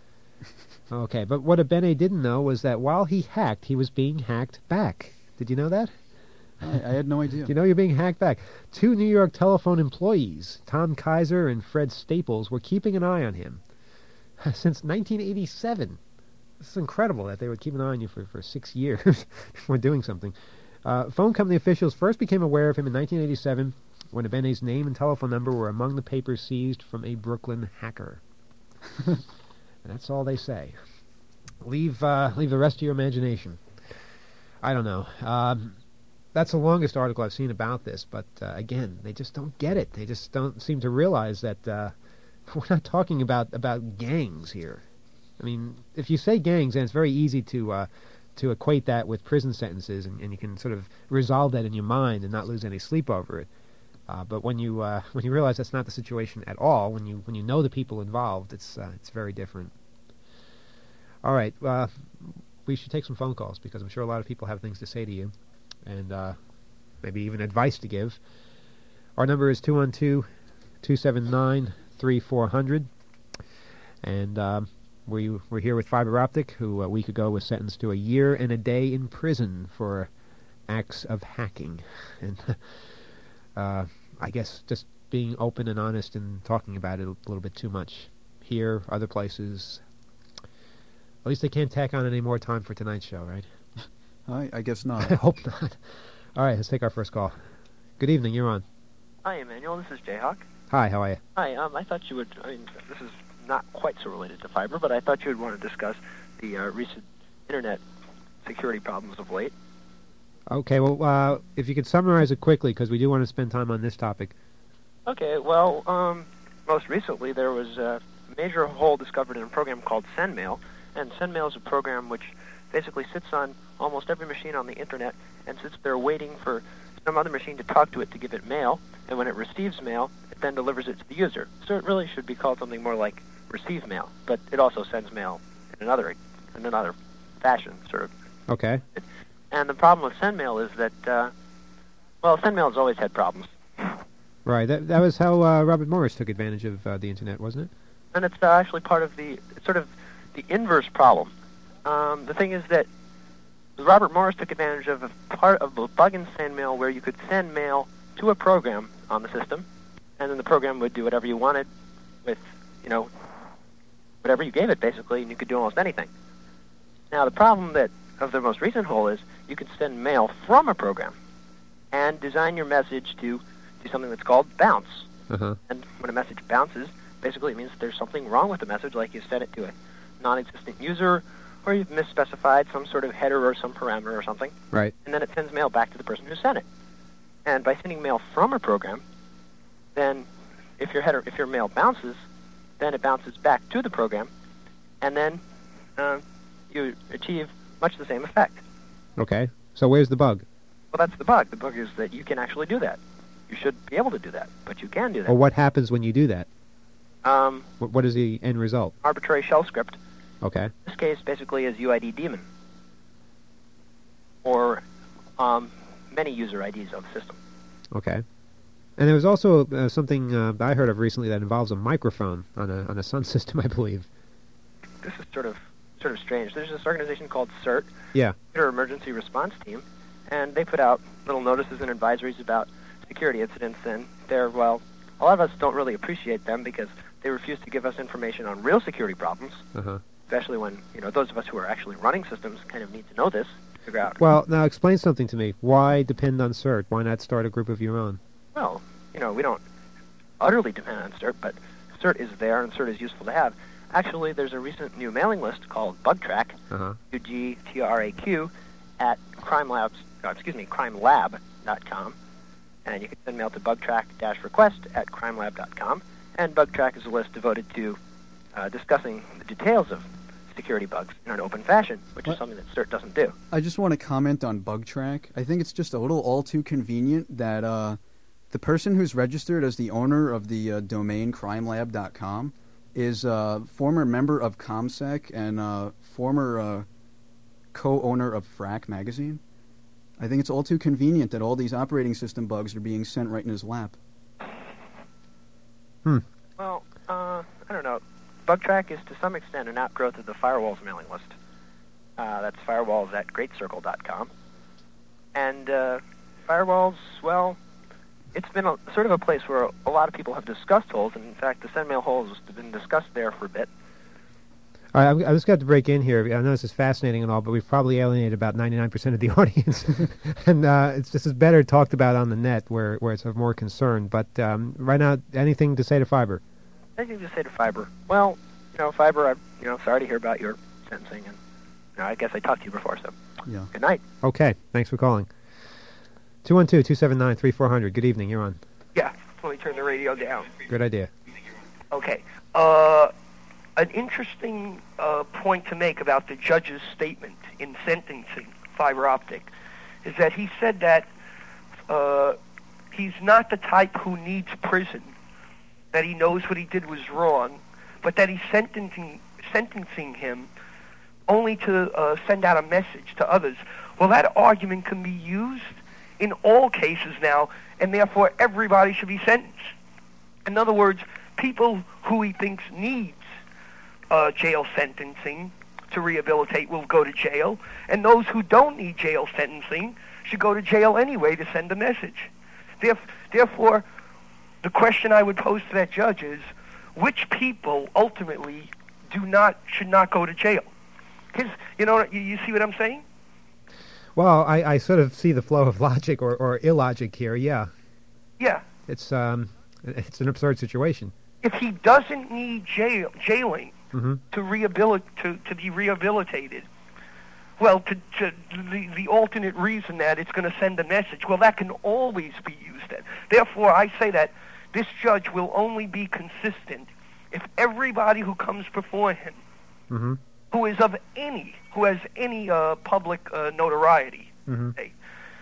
Okay, but what Abene didn't know was that while he hacked, he was being hacked back. Did you know that? I, I had no idea. You know you're being hacked back. Two New York Telephone employees, Tom Kaiser and Fred Staples, were keeping an eye on him since nineteen eighty-seven. This is incredible that they would keep an eye on you for, for six years before doing something. Uh, phone company officials first became aware of him in nineteen eighty-seven when Abene's name and telephone number were among the papers seized from a Brooklyn hacker. And that's all they say. leave uh, leave the rest to your imagination. I don't know. Um, that's the longest article I've seen about this, but uh, again, they just don't get it. They just don't seem to realize that uh, we're not talking about, about gangs here. I mean, if you say gangs, then it's very easy to uh, to equate that with prison sentences, and, and you can sort of resolve that in your mind and not lose any sleep over it. Uh, but when you uh, when you realize that's not the situation at all, when you when you know the people involved, it's uh, it's very different. All right, uh, we should take some phone calls because I'm sure a lot of people have things to say to you, and uh, maybe even advice to give. Our number is two one two, two seven nine, three four zero zero, and um, we we're here with Fiber Optic, who a week ago was sentenced to a year and a day in prison for acts of hacking, and. Uh, I guess just being open and honest and talking about it a little bit too much. Here, other places. At least they can't tack on any more time for tonight's show, right? I, I guess not. I hope not. All right, let's take our first call. Good evening, you're on. Hi, Emmanuel. This is Jayhawk. Hi, how are you? Hi. Um, I thought you would. I mean, this is not quite so related to fiber, but I thought you would want to discuss the uh, recent internet security problems of late. Okay, well, uh, if you could summarize it quickly, because we do want to spend time on this topic. Okay, well, um, most recently there was a major hole discovered in a program called SendMail, and SendMail is a program which basically sits on almost every machine on the internet and sits there waiting for some other machine to talk to it to give it mail, and when it receives mail, it then delivers it to the user. So it really should be called something more like receive mail, but it also sends mail in another in another fashion, sort of. Okay. It, And the problem with SendMail is that, uh, well, SendMail has always had problems. Right. That that was how uh, Robert Morris took advantage of uh, the internet, wasn't it? And it's uh, actually part of the, it's sort of the inverse problem. Um, the thing is that Robert Morris took advantage of a part of a bug in SendMail where you could send mail to a program on the system, and then the program would do whatever you wanted with, you know, whatever you gave it, basically, and you could do almost anything. Now, the problem that of the most recent hole is you can send mail from a program and design your message to do something that's called bounce. Uh-huh. And when a message bounces, basically it means there's something wrong with the message, like you sent it to a non-existent user, or you've misspecified some sort of header or some parameter or something. Right. And then it sends mail back to the person who sent it. And by sending mail from a program, then if your header, if your mail bounces, then it bounces back to the program, and then uh, you achieve much the same effect. Okay. So where's the bug? Well, that's the bug. The bug is that you can actually do that. You should be able to do that, but you can do that. Well, what happens when you do that? Um, What, what is the end result? arbitrary shell script. Okay. In this case, basically, is U I D daemon, or um, many user I Ds of the system. Okay. And there was also uh, something uh, I heard of recently that involves a microphone on a on a Sun system, I believe. This is sort of sort of strange. There's this organization called CERT, Yeah. Computer Emergency Response Team, and they put out little notices and advisories about security incidents, and they're, well, a lot of us don't really appreciate them because they refuse to give us information on real security problems, Uh-huh. especially when, you know, those of us who are actually running systems kind of need to know this to figure out. Well, now explain something to me. Why depend on CERT? Why not start a group of your own? Well, you know, we don't utterly depend on CERT, but CERT is there, and CERT is useful to have. Actually, there's a recent new mailing list called BugTrack, Uh-huh. U G T R A Q, at crime labs, uh, excuse me, crime lab dot com, and you can send mail to bugtrack-request at crime lab dot com, and BugTrack is a list devoted to uh, discussing the details of security bugs in an open fashion, which What? is something that CERT doesn't do. I just want to comment on BugTrack. I think it's just a little all too convenient that uh, the person who's registered as the owner of the uh, domain crime lab dot com is a former member of ComSec and uh, former uh, co-owner of Frack magazine. I think it's all too convenient that all these operating system bugs are being sent right in his lap. Hmm. Well, uh, I don't know. BugTrack is to some extent an outgrowth of the Firewalls mailing list. Uh, that's firewalls at great circle dot com. And uh, Firewalls, well, it's been a, sort of a place where a lot of people have discussed holes, and in fact, the SendMail hole has been discussed there for a bit. All right, I'm, I just got to break in here. I know this is fascinating and all, but we've probably alienated about ninety-nine percent of the audience. and uh, it's this is better talked about on the net where, where it's of more concern. But um, right now, anything to say to Fiber? Anything to say to Fiber? Well, you know, Fiber, I'm you know, sorry to hear about your sentencing, and I guess I talked to you before, so Yeah. good night. Okay, thanks for calling. two one two, two seven nine, three four zero zero. Good evening, you're on. Yeah, let me turn the radio down. Good idea. Okay. Uh, an interesting uh, point to make about the judge's statement in sentencing fiber optic is that he said that uh, he's not the type who needs prison, that he knows what he did was wrong, but that he's sentencing sentencing him only to uh, send out a message to others. Well, that argument can be used in all cases now, and therefore everybody should be sentenced. In other words, people who he thinks needs uh, jail sentencing to rehabilitate will go to jail, and those who don't need jail sentencing should go to jail anyway to send a message. Theref- Therefore, the question I would pose to that judge is, which people ultimately do not should not go to jail? His, you know, you, you see what I'm saying? Well, I, I sort of see the flow of logic or, or illogic here, yeah. Yeah. It's um, it's an absurd situation. If he doesn't need jail jailing Mm-hmm. to rehabilit to, to be rehabilitated, well, to, to the, the alternate reason that it's going to send a message, well, that can always be used then. Therefore, I say that this judge will only be consistent if everybody who comes before him, Mm-hmm. who is of any, who has any uh, public uh, notoriety, Mm-hmm. okay,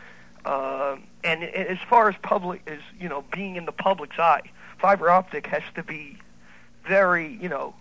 uh, and as far as public, as you know, being in the public's eye, fiber optic has to be very, you know,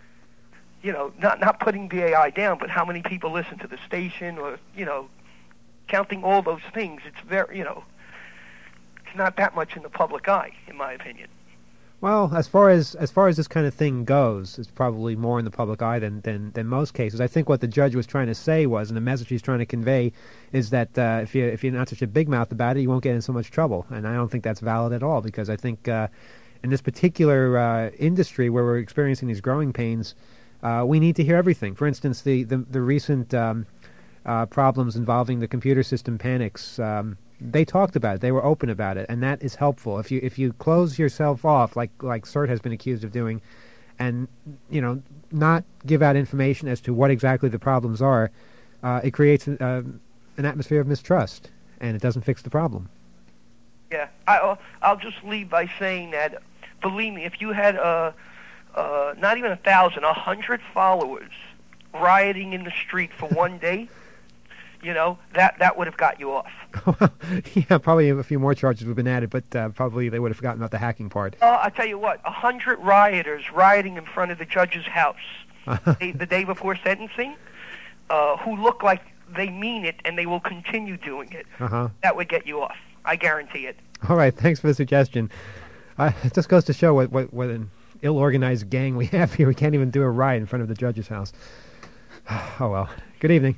you know, not not putting B A I down, but how many people listen to the station, or you know, counting all those things. It's very, you know, it's not that much in the public eye, in my opinion. Well, as far as as far as this kind of thing goes, it's probably more in the public eye than, than, than most cases. I think what the judge was trying to say was, and the message he's trying to convey, is that uh, if you if you're not such a big mouth about it, you won't get in so much trouble. And I don't think that's valid at all, because I think uh, in this particular uh, industry where we're experiencing these growing pains, uh, we need to hear everything. For instance, the the, the recent um, uh, problems involving the computer system panics. Um, They talked about it. They were open about it, and that is helpful. If you if you close yourself off, like like C E R T has been accused of doing, and you know not give out information as to what exactly the problems are, uh, it creates an, uh, an atmosphere of mistrust, and it doesn't fix the problem. Yeah, I, I'll just leave by saying that, believe me, if you had uh, uh, not even a thousand, a hundred followers rioting in the street for one day, you know, that, that would have got you off. Yeah, probably a few more charges would have been added, but uh, probably they would have forgotten about the hacking part. Uh, I tell you what, a hundred rioters rioting in front of the judge's house the, the day before sentencing, uh, who look like they mean it and they will continue doing it. Uh-huh. That would get you off. I guarantee it. All right, thanks for the suggestion. Uh, it just goes to show what, what, what an ill-organized gang we have here. We can't even do a riot in front of the judge's house. Oh, well. Good evening.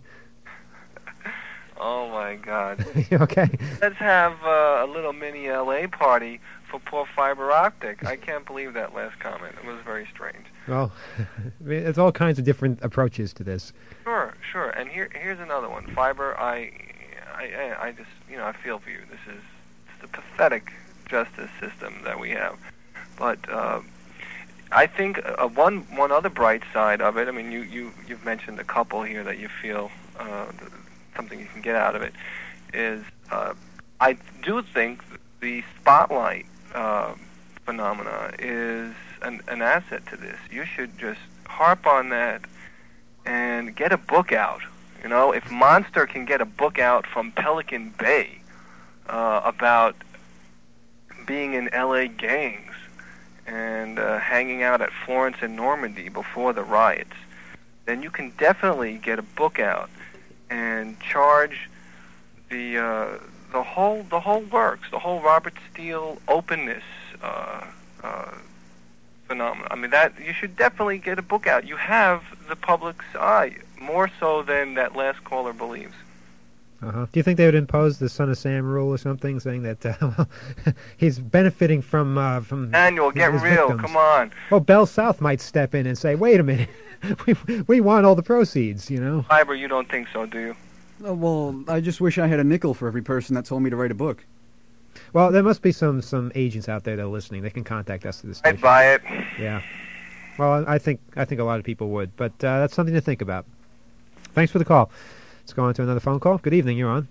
Oh, my God. You okay? Let's have uh, a little mini L A party for poor fiber optic. I can't believe that last comment. It was very strange. Well, I mean, there's all kinds of different approaches to this. Sure, sure. And here, here's another one. Fiber, I, I, I just, you know, I feel for you. This is it's a pathetic justice system that we have. But uh, I think uh, one one other bright side of it, I mean, you, you, you've mentioned a couple here that you feel uh, something you can get out of it, is uh, I do think the spotlight uh, phenomena is an, an asset to this. You should just harp on that and get a book out. You know, if Monster can get a book out from Pelican Bay uh, about being in L A gangs and uh, hanging out at Florence and Normandy before the riots, then you can definitely get a book out and charge the uh, the whole the whole works, the whole Robert Steele openness uh, uh, phenomenon. I mean, that you should definitely get a book out. You have the public's eye more so than that last caller believes. Uh-huh. Do you think they would impose the Son of Sam rule or something, saying that uh, he's benefiting from uh, from Daniel, get his real, victims? come on. Well, Bell South might step in and say, "Wait a minute, we we want all the proceeds," you know. Fiber, you don't think so, do you? Uh, well, I just wish I had a nickel for every person that told me to write a book. Well, there must be some some agents out there that are listening. They can contact us to the station. I'd buy it. Yeah. Well, I think I think a lot of people would, but uh, that's something to think about. Thanks for the call. Let's go on to another phone call. Good evening. You're on.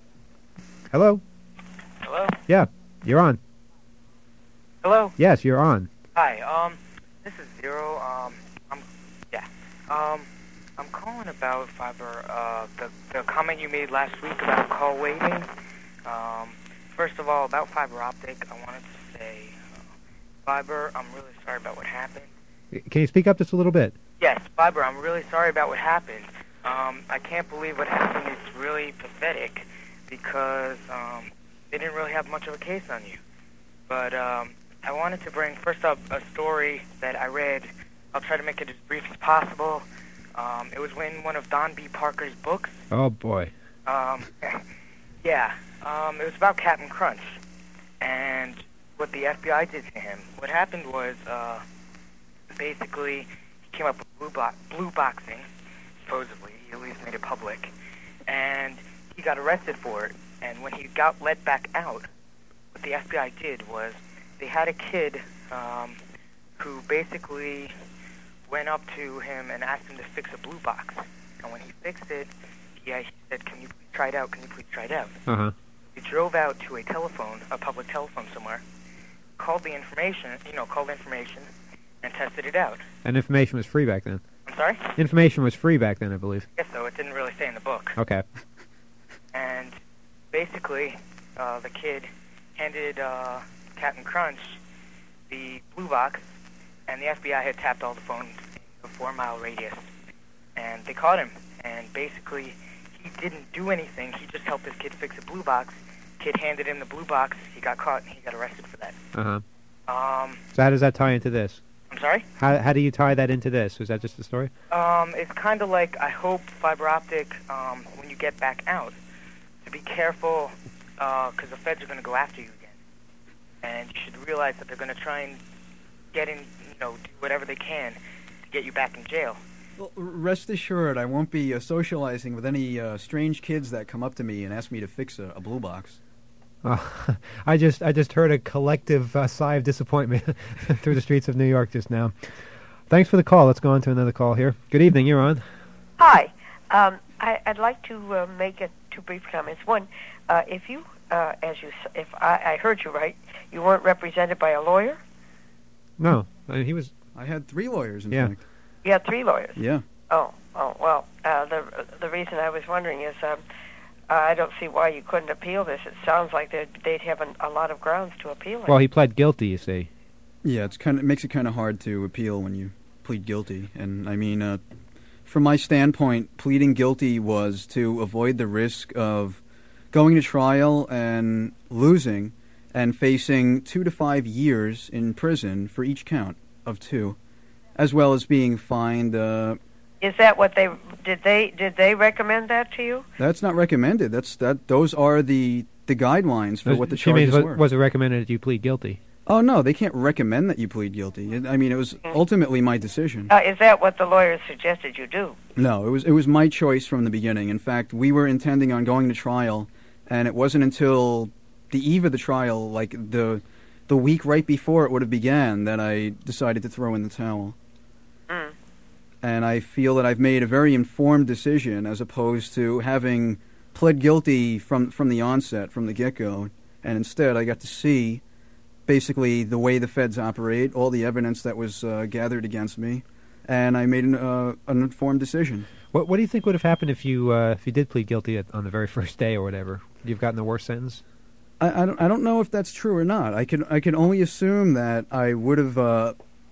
Hello. Hello? Yeah, you're on. Hello? Yes, you're on. Hi, um, this is Zero, um, I'm, yeah, um, I'm calling about Fiber, uh, the, the comment you made last week about call waiting. Um, first of all, about fiber optic, I wanted to say, uh, Fiber, I'm really sorry about what happened. Can you speak up just a little bit? Yes, Fiber, I'm really sorry about what happened. Um, I can't believe what happened. It's really pathetic because, um, they didn't really have much of a case on you. But, um, I wanted to bring, first up, a story that I read. I'll try to make it as brief as possible. Um, it was in one of Don B. Parker's books. Oh, boy. Um, yeah. Um, it was about Captain Crunch and what the F B I did to him. What happened was, uh, basically, he came up with blue, bo- blue boxing, supposedly. He at least made it public. And he got arrested for it. And when he got let back out, what the F B I did was they had a kid um, who basically went up to him and asked him to fix a blue box. And when he fixed it, he, uh, he said, can you please try it out? Can you please try it out? Uh-huh. He drove out to a telephone, a public telephone somewhere, called the information, you know, called information, and tested it out. And information was free back then. I'm sorry? Information was free back then, I believe. Yes, though. It didn't really say in the book. Okay. And basically, uh, the kid handed uh, Captain Crunch the blue box, and the F B I had tapped all the phones in a four-mile radius. And they caught him, and basically, he didn't do anything. He just helped this kid fix a blue box. Kid handed him the blue box. He got caught, and he got arrested for that. Uh-huh. Um, So how does that tie into this? I'm sorry? How how do you tie that into this? Was that just the story? Um, it's kind of like, I hope fiber optic, um, when you get back out, to be careful, because the feds are going to go after you again. And you should realize that they're going to try and get in, you know, do whatever they can to get you back in jail. Well, rest assured, I won't be uh, socializing with any uh, strange kids that come up to me and ask me to fix a, a blue box. Uh, I just I just heard a collective uh, sigh of disappointment through the streets of New York just now. Thanks for the call. Let's go on to another call here. Good evening. You're on. Hi. Um, I, I'd like to uh, make a, two brief comments. One, uh, if you, uh, as you, s- if I, I heard you right, you weren't represented by a lawyer. No, I mean, he was. I had three lawyers, in Yeah. fact. You had three lawyers. Yeah. Oh, oh. Well, uh, the the reason I was wondering is um, uh, I don't see why you couldn't appeal this. It sounds like they'd, they'd have an, a lot of grounds to appeal it. Well, he pled guilty. You see. Yeah, it's kind of, it makes it kind of hard to appeal when you plead guilty. And I mean, uh, from my standpoint, pleading guilty was to avoid the risk of going to trial and losing and facing two to five years in prison for each count of two, as well as being fined. Uh, Is that what they did? They did they recommend that to you? that's not recommended. That's that. Those are the the guidelines for what the she means, charges was, were. was it recommended that you plead guilty? Oh no, they can't recommend that you plead guilty. It, I mean, it was ultimately my decision. Uh, is that what the lawyers suggested you do? No, it was it was my choice from the beginning. In fact, we were intending on going to trial, and it wasn't until the eve of the trial, like the the week right before it would have began, that I decided to throw in the towel. Mm. And I feel that I've made a very informed decision as opposed to having pled guilty from from the onset, from the get-go, and instead I got to see basically the way the feds operate, all the evidence that was uh, gathered against me, and I made an, uh, an informed decision. What What do you think would have happened if you uh, if you did plead guilty at, on the very first day or whatever? Would you have gotten the worst sentence? I, I don't I don't know if that's true or not. I can I can only assume that I would have. Uh,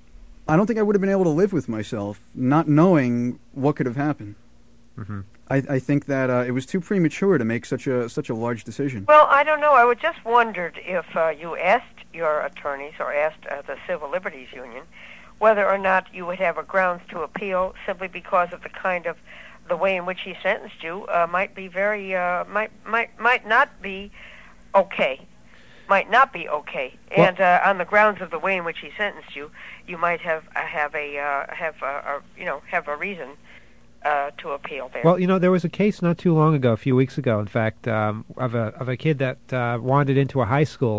I don't think I would have been able to live with myself not knowing what could have happened. Mm-hmm. I, I think that uh, it was too premature to make such a such a large decision. Well, I don't know. I would just wondered if uh, you asked your attorneys or asked uh, the Civil Liberties Union whether or not you would have a grounds to appeal simply because of the kind of the way in which he sentenced you uh, might be very uh, might might might not be okay. Might not be okay, Well- and uh, on the grounds of the way in which he sentenced you, you might have uh, have a uh, have a, a you know have a reason uh, to appeal there. Well, you know, there was a case not too long ago, a few weeks ago, in fact, um, of a of a kid that uh, wandered into a high school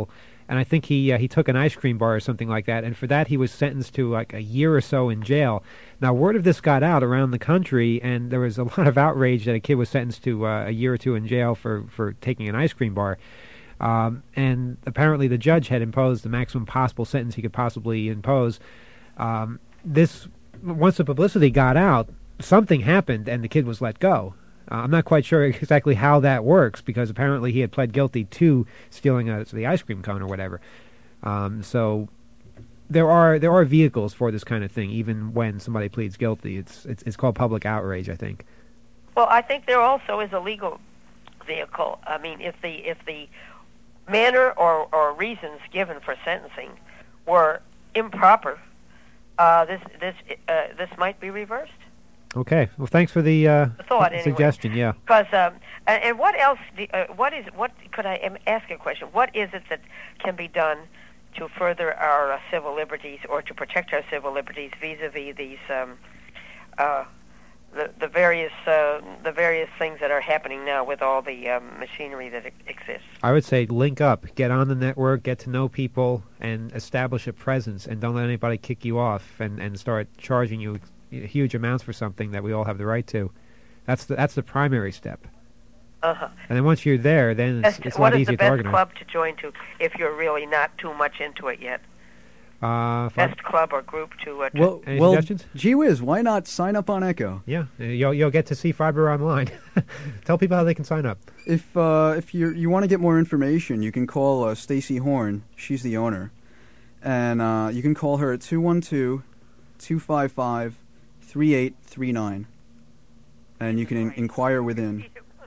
and I think he uh, he took an ice cream bar or something like that, and for that he was sentenced to like a year or so in jail. Now, word of this got out around the country, and there was a lot of outrage that a kid was sentenced to uh, a year or two in jail for, for taking an ice cream bar. Um, and apparently the judge had imposed the maximum possible sentence he could possibly impose. Um, this, once the publicity got out, something happened, and the kid was let go. Uh, I'm not quite sure exactly how that works, because apparently he had pled guilty to stealing a, the ice cream cone or whatever. Um, so there are there are vehicles for this kind of thing, even when somebody pleads guilty. It's it's, it's called public outrage, I think. Well, I think there also is a legal vehicle. I mean, if the if the manner or, or reasons given for sentencing were improper, uh, this this uh, this might be reversed. Okay. Well, thanks for the, uh, the thought, the anyway. suggestion. Yeah. Because um, and, and what else? The, uh, what is what? Could I um, ask a question? What is it that can be done to further our uh, civil liberties or to protect our civil liberties vis-a-vis these um, uh, the the various uh, the various things that are happening now with all the um, machinery that exists? I would say link up, get on the network, get to know people, and establish a presence, and don't let anybody kick you off and, and start charging you huge amounts for something that we all have the right to. That's the that's the primary step. Uh-huh. And then once you're there, then it's, it's a what lot is the easier to best organize. club to join to if you're really not too much into it yet? Uh, fine. Best club or group to... Uh, to Well, Any well, suggestions? gee whiz, why not sign up on Echo? Yeah, uh, you'll you'll get to see Fiber online. Tell people how they can sign up. If uh, if you you want to get more information, you can call uh, Stacy Horn. She's the owner, and uh, you can call her at two one two, two five five, three eight three nine, and you can in- inquire within.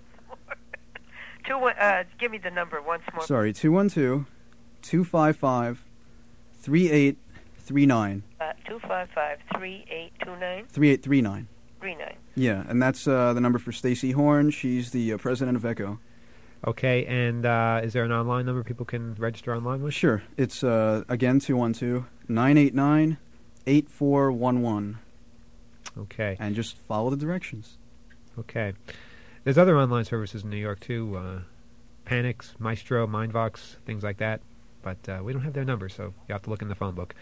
Two, uh, give me the number once more. Sorry, two one two, two five five, three eight three nine. Uh, two five five, three eight two nine? three eight three nine. three nine. Yeah, and that's uh, the number for Stacy Horn. She's the uh, president of Echo. Okay, and uh, is there an online number people can register online with? Sure. It's, uh, again, two one two, nine eight nine, eight four one one. Okay. And just follow the directions. Okay. There's other online services in New York, too. Uh, Panix, Maestro, Mindvox, things like that. But uh, we don't have their numbers, so you have to look in the phone book.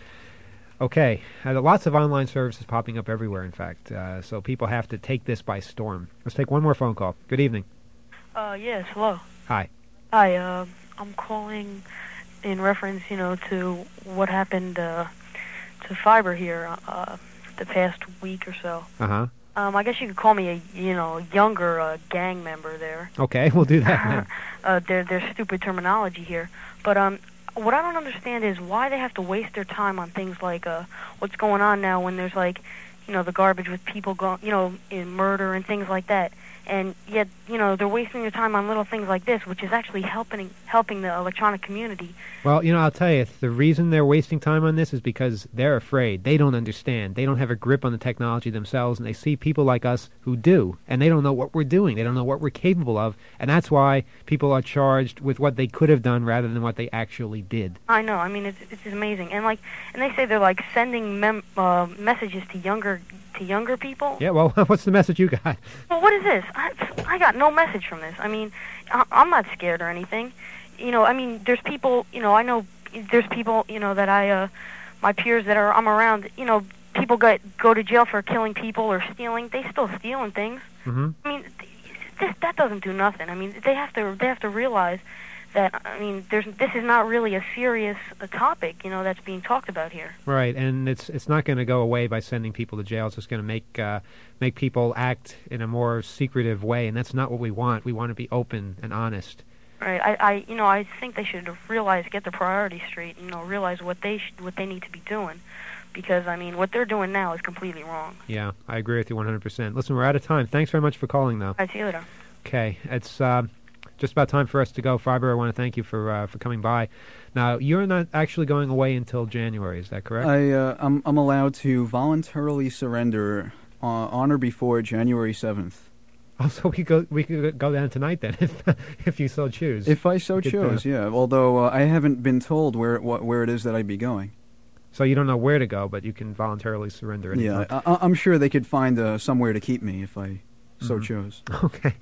Okay. Uh, lots of online services popping up everywhere, in fact. Uh, so people have to take this by storm. Let's take one more phone call. Good evening. Uh, yes, hello. Hi. Hi, uh, I'm calling in reference, you know, to what happened uh, to Fiber here uh, the past week or so. Uh-huh. Um, I guess you could call me a, you know, younger uh, gang member there. Okay, we'll do that now. uh, their their stupid terminology here. But um, what I don't understand is why they have to waste their time on things like uh, what's going on now when there's like, you know, the garbage with people going, you know, in murder and things like that. And yet, you know, they're wasting their time on little things like this, which is actually helping helping the electronic community. Well, you know, I'll tell you, the reason they're wasting time on this is because they're afraid. They don't understand. They don't have a grip on the technology themselves, and they see people like us who do, and they don't know what we're doing. They don't know what we're capable of, and that's why people are charged with what they could have done rather than what they actually did. I know. I mean, it's it's amazing. And like, and they say they're like sending mem- uh, messages to younger to younger people. Yeah. Well, what's the message you got? Well, what is this? I, I got no message from this. I mean, I, I'm not scared or anything. You know, I mean, there's people, you know, I know there's people, you know, that I, uh, my peers that are, I'm around, you know, people get, go to jail for killing people or stealing. They still stealing things. Mm-hmm. I mean, this, that doesn't do nothing. I mean, they have to, they have to realize that, I mean, there's, this is not really a serious uh, topic, you know, that's being talked about here. Right, and it's it's not going to go away by sending people to jail. It's just going to make uh, make people act in a more secretive way, and that's not what we want. We want to be open and honest. Right. I, I, you know, I think they should realize, get their priorities straight. You know, realize what they sh- what they need to be doing, because I mean, what they're doing now is completely wrong. Yeah, I agree with you one hundred percent. Listen, we're out of time. Thanks very much for calling, though. I see you later. Okay, it's uh, just about time for us to go. Fiber, I want to thank you for uh, for coming by. Now, you're not actually going away until January. Is that correct? I uh, I'm I'm allowed to voluntarily surrender uh, on or before January seventh. Oh, so we go we could go down tonight then, if if you so choose. If I so We could, chose, uh, yeah. Although uh, I haven't been told where it, wh- where it is that I'd be going. So you don't know where to go, but you can voluntarily surrender. Yeah, anytime. I, I- I'm sure they could find uh, somewhere to keep me if I so Mhm. chose. Okay.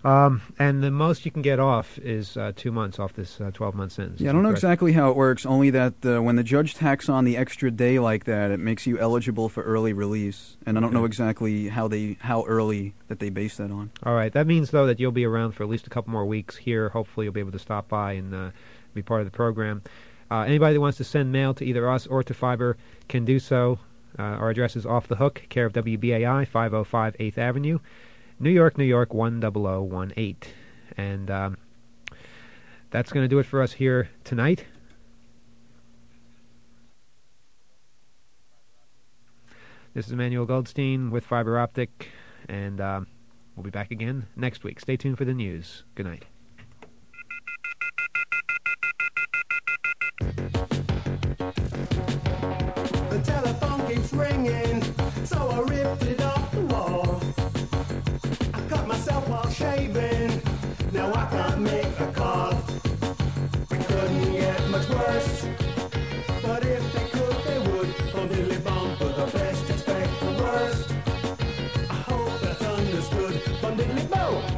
Um, and the most you can get off is uh, two months off this uh, twelve-month sentence. Yeah, I don't know correct? exactly how it works, only that uh, when the judge tacks on the extra day like that, it makes you eligible for early release. And I don't Okay. know exactly how they how early that they base that on. All right. That means, though, that you'll be around for at least a couple more weeks here. Hopefully you'll be able to stop by and uh, be part of the program. Uh, anybody that wants to send mail to either us or to Fiber can do so. Uh, our address is Off the Hook, care of W B A I, five oh five eighth Avenue, New York, New York, one zero zero one eight. And um, that's going to do it for us here tonight. This is Emmanuel Goldstein with Fiber Optic, and um, we'll be back again next week. Stay tuned for the news. Good night. The telephone keeps ringing, so I ripped it off the wall. I cut myself while shaving, now I can't make a call. It couldn't get much worse, but if they could, they would. Bum diddly bum, for the best, expect the worst. I hope that's understood. Bum diddly bum.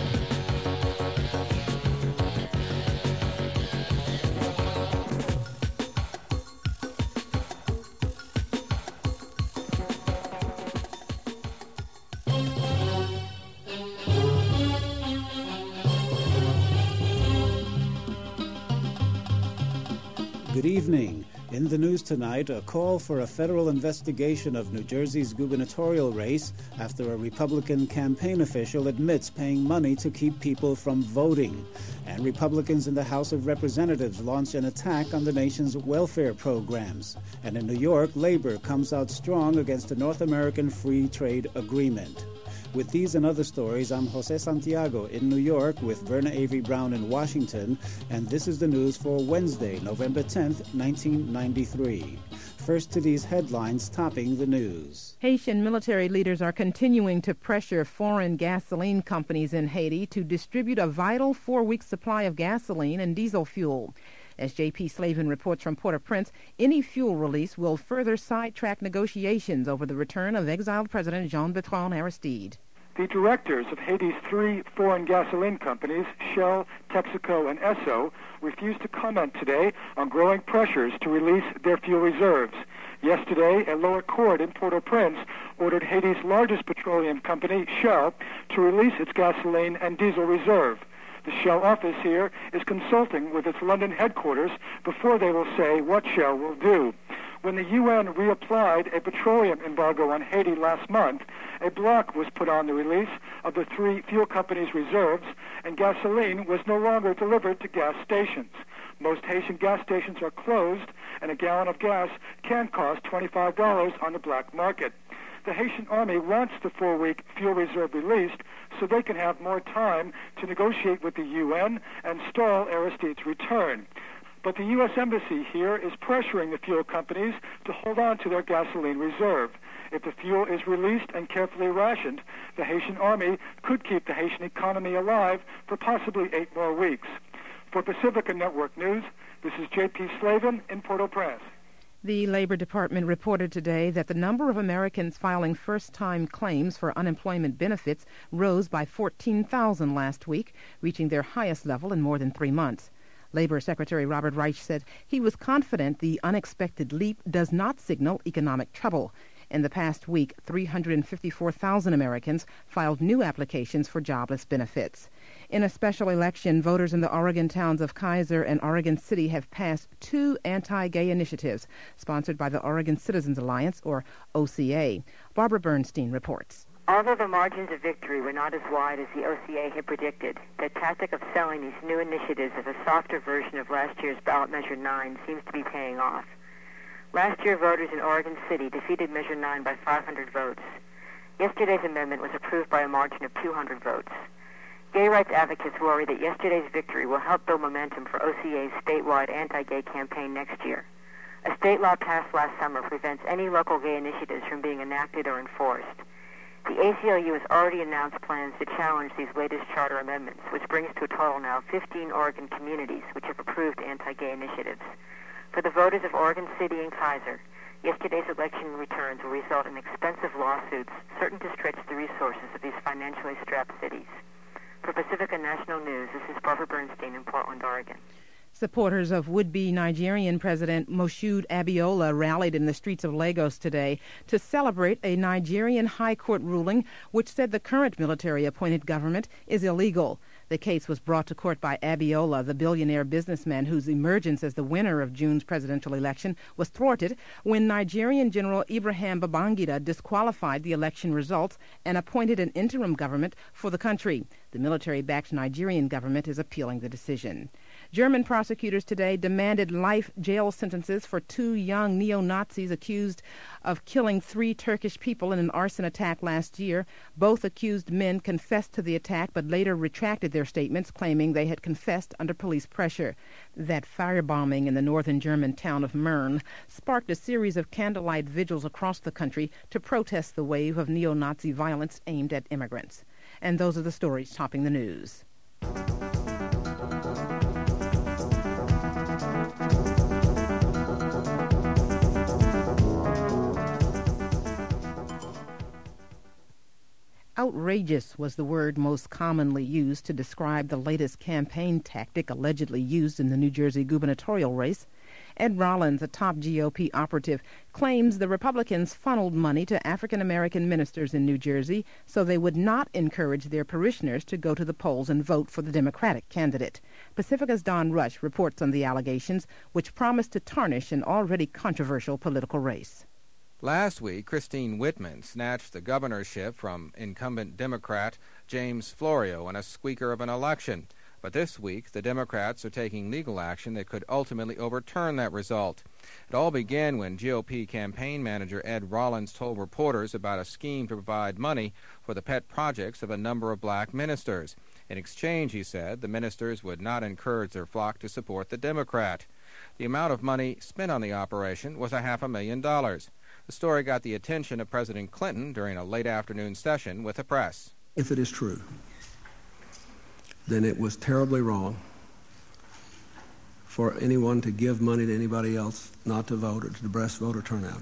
Good evening. In the news tonight, a call for a federal investigation of New Jersey's gubernatorial race after a Republican campaign official admits paying money to keep people from voting. And Republicans in the House of Representatives launch an attack on the nation's welfare programs. And in New York, labor comes out strong against the North American Free Trade Agreement. With these and other stories, I'm Jose Santiago in New York with Verna Avery Brown in Washington, and this is the news for Wednesday, November tenth, nineteen ninety-three. First to these headlines topping the news. Haitian military leaders are continuing to pressure foreign gasoline companies in Haiti to distribute a vital four-week supply of gasoline and diesel fuel. As J P Slavin reports from Port-au-Prince, any fuel release will further sidetrack negotiations over the return of exiled President Jean-Bertrand Aristide. The directors of Haiti's three foreign gasoline companies, Shell, Texaco, and Esso, refused to comment today on growing pressures to release their fuel reserves. Yesterday, a lower court in Port-au-Prince ordered Haiti's largest petroleum company, Shell, to release its gasoline and diesel reserve. The Shell office here is consulting with its London headquarters before they will say what Shell will do. When the U N reapplied a petroleum embargo on Haiti last month, a block was put on the release of the three fuel companies' reserves, and gasoline was no longer delivered to gas stations. Most Haitian gas stations are closed, and a gallon of gas can cost twenty-five dollars on the black market. The Haitian Army wants the four-week fuel reserve released so they can have more time to negotiate with the U N and stall Aristide's return. But the U S Embassy here is pressuring the fuel companies to hold on to their gasoline reserve. If the fuel is released and carefully rationed, the Haitian Army could keep the Haitian economy alive for possibly eight more weeks. For Pacifica Network News, this is J P Slavin in Port-au-Prince. The Labor Department reported today that the number of Americans filing first-time claims for unemployment benefits rose by fourteen thousand last week, reaching their highest level in more than three months. Labor Secretary Robert Reich said he was confident the unexpected leap does not signal economic trouble. In the past week, three hundred fifty-four thousand Americans filed new applications for jobless benefits. In a special election, voters in the Oregon towns of Kaiser and Oregon City have passed two anti-gay initiatives sponsored by the Oregon Citizens Alliance, or O C A. Barbara Bernstein reports. Although the margins of victory were not as wide as the O C A had predicted, the tactic of selling these new initiatives as a softer version of last year's ballot Measure nine seems to be paying off. Last year, voters in Oregon City defeated Measure nine by five hundred votes. Yesterday's amendment was approved by a margin of two hundred votes. Gay rights advocates worry that yesterday's victory will help build momentum for O C A's statewide anti-gay campaign next year. A state law passed last summer prevents any local gay initiatives from being enacted or enforced. The A C L U has already announced plans to challenge these latest charter amendments, which brings to a total now fifteen Oregon communities which have approved anti-gay initiatives. For the voters of Oregon City and Kaiser, yesterday's election returns will result in expensive lawsuits, certain to stretch the resources of these financially strapped cities. For Pacifica National News, this is Barbara Bernstein in Portland, Oregon. Supporters of would-be Nigerian President Moshood Abiola rallied in the streets of Lagos today to celebrate a Nigerian high court ruling which said the current military-appointed government is illegal. The case was brought to court by Abiola, the billionaire businessman whose emergence as the winner of June's presidential election was thwarted when Nigerian General Ibrahim Babangida disqualified the election results and appointed an interim government for the country. The military-backed Nigerian government is appealing the decision. German prosecutors today demanded life jail sentences for two young neo-Nazis accused of killing three Turkish people in an arson attack last year. Both accused men confessed to the attack but later retracted their statements, claiming they had confessed under police pressure. That firebombing in the northern German town of Mern sparked a series of candlelight vigils across the country to protest the wave of neo-Nazi violence aimed at immigrants. And those are the stories topping the news. Outrageous was the word most commonly used to describe the latest campaign tactic allegedly used in the New Jersey gubernatorial race. Ed Rollins, a top G O P operative, claims the Republicans funneled money to African-American ministers in New Jersey so they would not encourage their parishioners to go to the polls and vote for the Democratic candidate. Pacifica's Don Rush reports on the allegations, which promise to tarnish an already controversial political race. Last week, Christine Whitman snatched the governorship from incumbent Democrat James Florio in a squeaker of an election. But this week, the Democrats are taking legal action that could ultimately overturn that result. It all began when G O P campaign manager Ed Rollins told reporters about a scheme to provide money for the pet projects of a number of black ministers. In exchange, he said, the ministers would not encourage their flock to support the Democrat. The amount of money spent on the operation was a half a million dollars. The story got the attention of President Clinton during a late afternoon session with the press. If it is true, then it was terribly wrong for anyone to give money to anybody else not to vote or to depress voter turnout.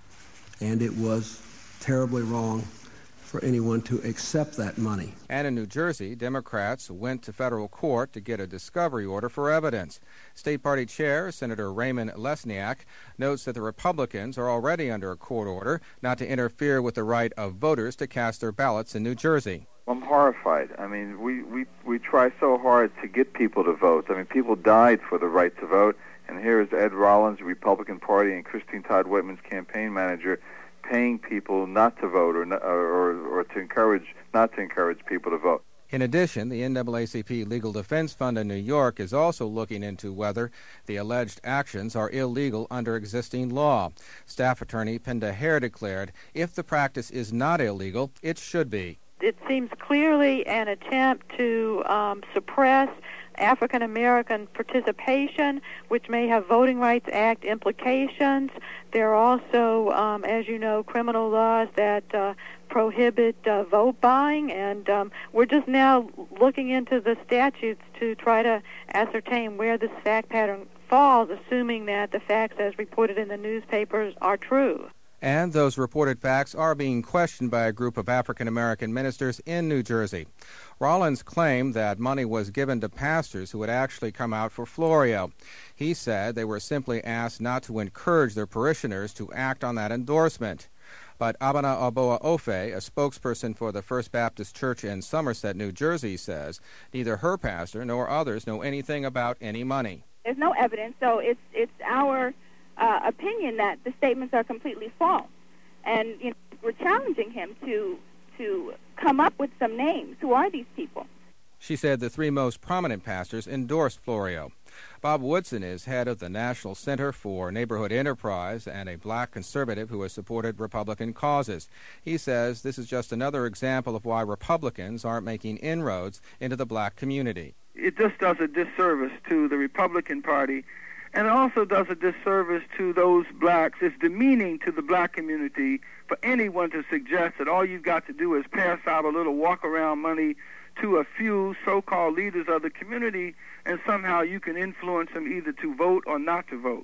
And it was terribly wrong for anyone to accept that money. And in New Jersey, Democrats went to federal court to get a discovery order for evidence. State Party Chair Senator Raymond Lesniak notes that the Republicans are already under a court order not to interfere with the right of voters to cast their ballots in New Jersey. I'm horrified. I mean, we, we, we try so hard to get people to vote. I mean, people died for the right to vote, and here is Ed Rollins, the Republican Party, and Christine Todd Whitman's campaign manager paying people not to vote or, or, or to encourage, not to encourage people to vote. In addition, the N double A C P Legal Defense Fund in New York is also looking into whether the alleged actions are illegal under existing law. Staff attorney Penda Hare declared, if the practice is not illegal, it should be. It seems clearly an attempt to um, suppress African-American participation, which may have Voting Rights Act implications. There are also, um, as you know, criminal laws that uh, prohibit uh, vote buying, and um, we're just now looking into the statutes to try to ascertain where this fact pattern falls, assuming that the facts as reported in the newspapers are true. And those reported facts are being questioned by a group of African-American ministers in New Jersey. Rollins claimed that money was given to pastors who had actually come out for Florio. He said they were simply asked not to encourage their parishioners to act on that endorsement. But Abana Oboa Ofe, a spokesperson for the First Baptist Church in Somerset, New Jersey, says neither her pastor nor others know anything about any money. There's no evidence, so it's it's our uh, opinion that the statements are completely false. And you know, we're challenging him to to come up with some names. Who are these people? She said the three most prominent pastors endorsed Florio. Bob Woodson is head of the National Center for Neighborhood Enterprise and a black conservative who has supported Republican causes. He says this is just another example of why Republicans aren't making inroads into the black community. It just does a disservice to the Republican Party, and it also does a disservice to those blacks. It's demeaning to the black community for anyone to suggest that all you've got to do is pass out a little walk-around money to a few so-called leaders of the community, and somehow you can influence them either to vote or not to vote.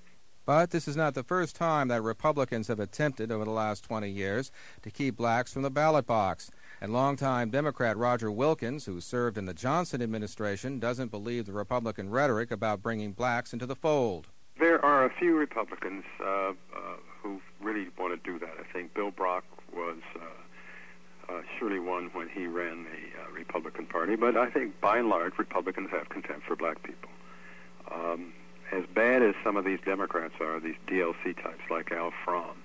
But this is not the first time that Republicans have attempted over the last twenty years to keep blacks from the ballot box. And longtime Democrat Roger Wilkins, who served in the Johnson administration, doesn't believe the Republican rhetoric about bringing blacks into the fold. There are a few Republicans uh, uh, who really want to do that. I think Bill Brock was uh, uh, surely one when he ran the uh, Republican Party, but I think by and large Republicans have contempt for black people. Um, as bad as some of these Democrats are, these D L C types like Al Fromm,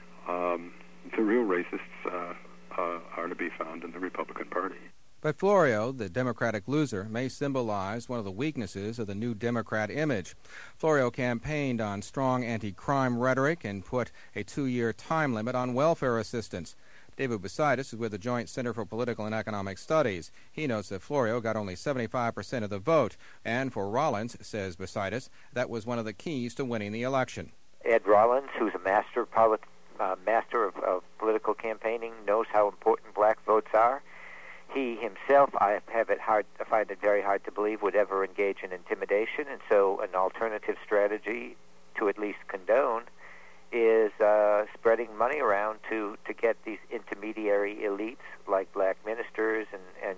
um, the real racists uh, uh, are to be found in the Republican Party. But Florio, the Democratic loser, may symbolize one of the weaknesses of the new Democrat image. Florio campaigned on strong anti-crime rhetoric and put a two-year time limit on welfare assistance. David Basidas is with the Joint Center for Political and Economic Studies. He notes that Florio got only seventy-five percent of the vote, and for Rollins, says Basidas, that was one of the keys to winning the election. Ed Rollins, who's a master of, polit- uh, master of, of political campaigning, knows how important black votes are. He himself, I have it hard, I find it very hard to believe, would ever engage in intimidation, and so an alternative strategy to at least condone is uh, spreading money around to, to get these intermediary elites like black ministers and, and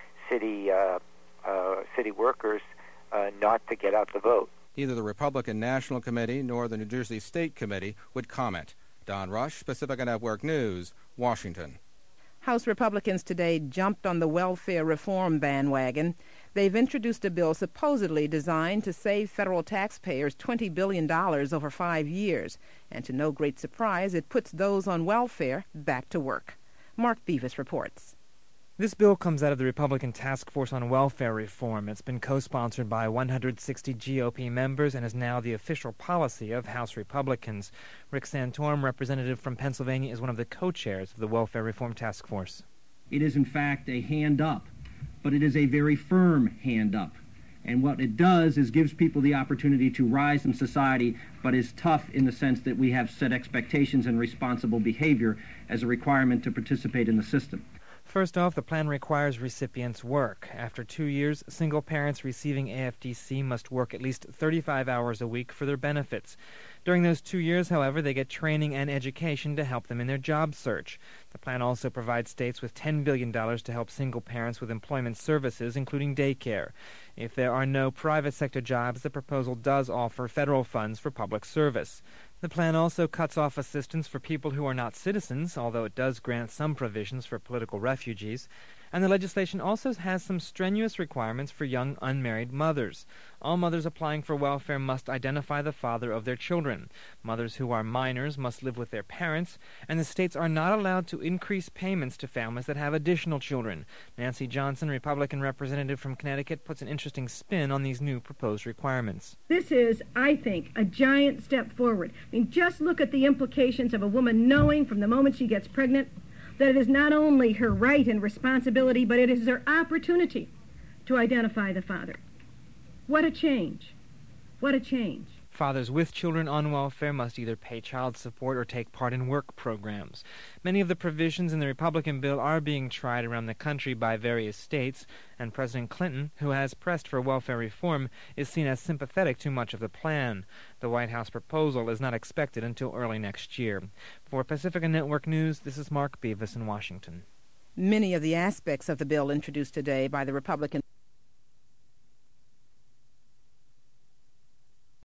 city uh, uh, city workers uh, not to get out the vote. Neither the Republican National Committee nor the New Jersey State Committee would comment. Don Rush, Pacifica Network News, Washington. House Republicans today jumped on the welfare reform bandwagon. They've introduced a bill supposedly designed to save federal taxpayers twenty billion dollars over five years. And to no great surprise, it puts those on welfare back to work. Mark Beavis reports. This bill comes out of the Republican Task Force on Welfare Reform. It's been co-sponsored by one hundred sixty G O P members and is now the official policy of House Republicans. Rick Santorum, representative from Pennsylvania, is one of the co-chairs of the Welfare Reform Task Force. It is, in fact, a hand up, but it is a very firm hand up. And what it does is gives people the opportunity to rise in society, but is tough in the sense that we have set expectations and responsible behavior as a requirement to participate in the system. First off, the plan requires recipients work. After two years, single parents receiving A F D C must work at least thirty-five hours a week for their benefits. During those two years, however, they get training and education to help them in their job search. The plan also provides states with ten billion dollars to help single parents with employment services, including daycare. If there are no private sector jobs, the proposal does offer federal funds for public service. The plan also cuts off assistance for people who are not citizens, although it does grant some provisions for political refugees. And the legislation also has some strenuous requirements for young unmarried mothers. All mothers applying for welfare must identify the father of their children. Mothers who are minors must live with their parents, and the states are not allowed to increase payments to families that have additional children. Nancy Johnson, Republican representative from Connecticut, puts an interesting spin on these new proposed requirements. This is, I think, a giant step forward. I mean, just look at the implications of a woman knowing from the moment she gets pregnant that it is not only her right and responsibility, but it is her opportunity to identify the father. What a change. What a change. Fathers with children on welfare must either pay child support or take part in work programs. Many of the provisions in the Republican bill are being tried around the country by various states, and President Clinton, who has pressed for welfare reform, is seen as sympathetic to much of the plan. The White House proposal is not expected until early next year. For Pacifica Network News, this is Mark Beavis in Washington. Many of the aspects of the bill introduced today by the Republican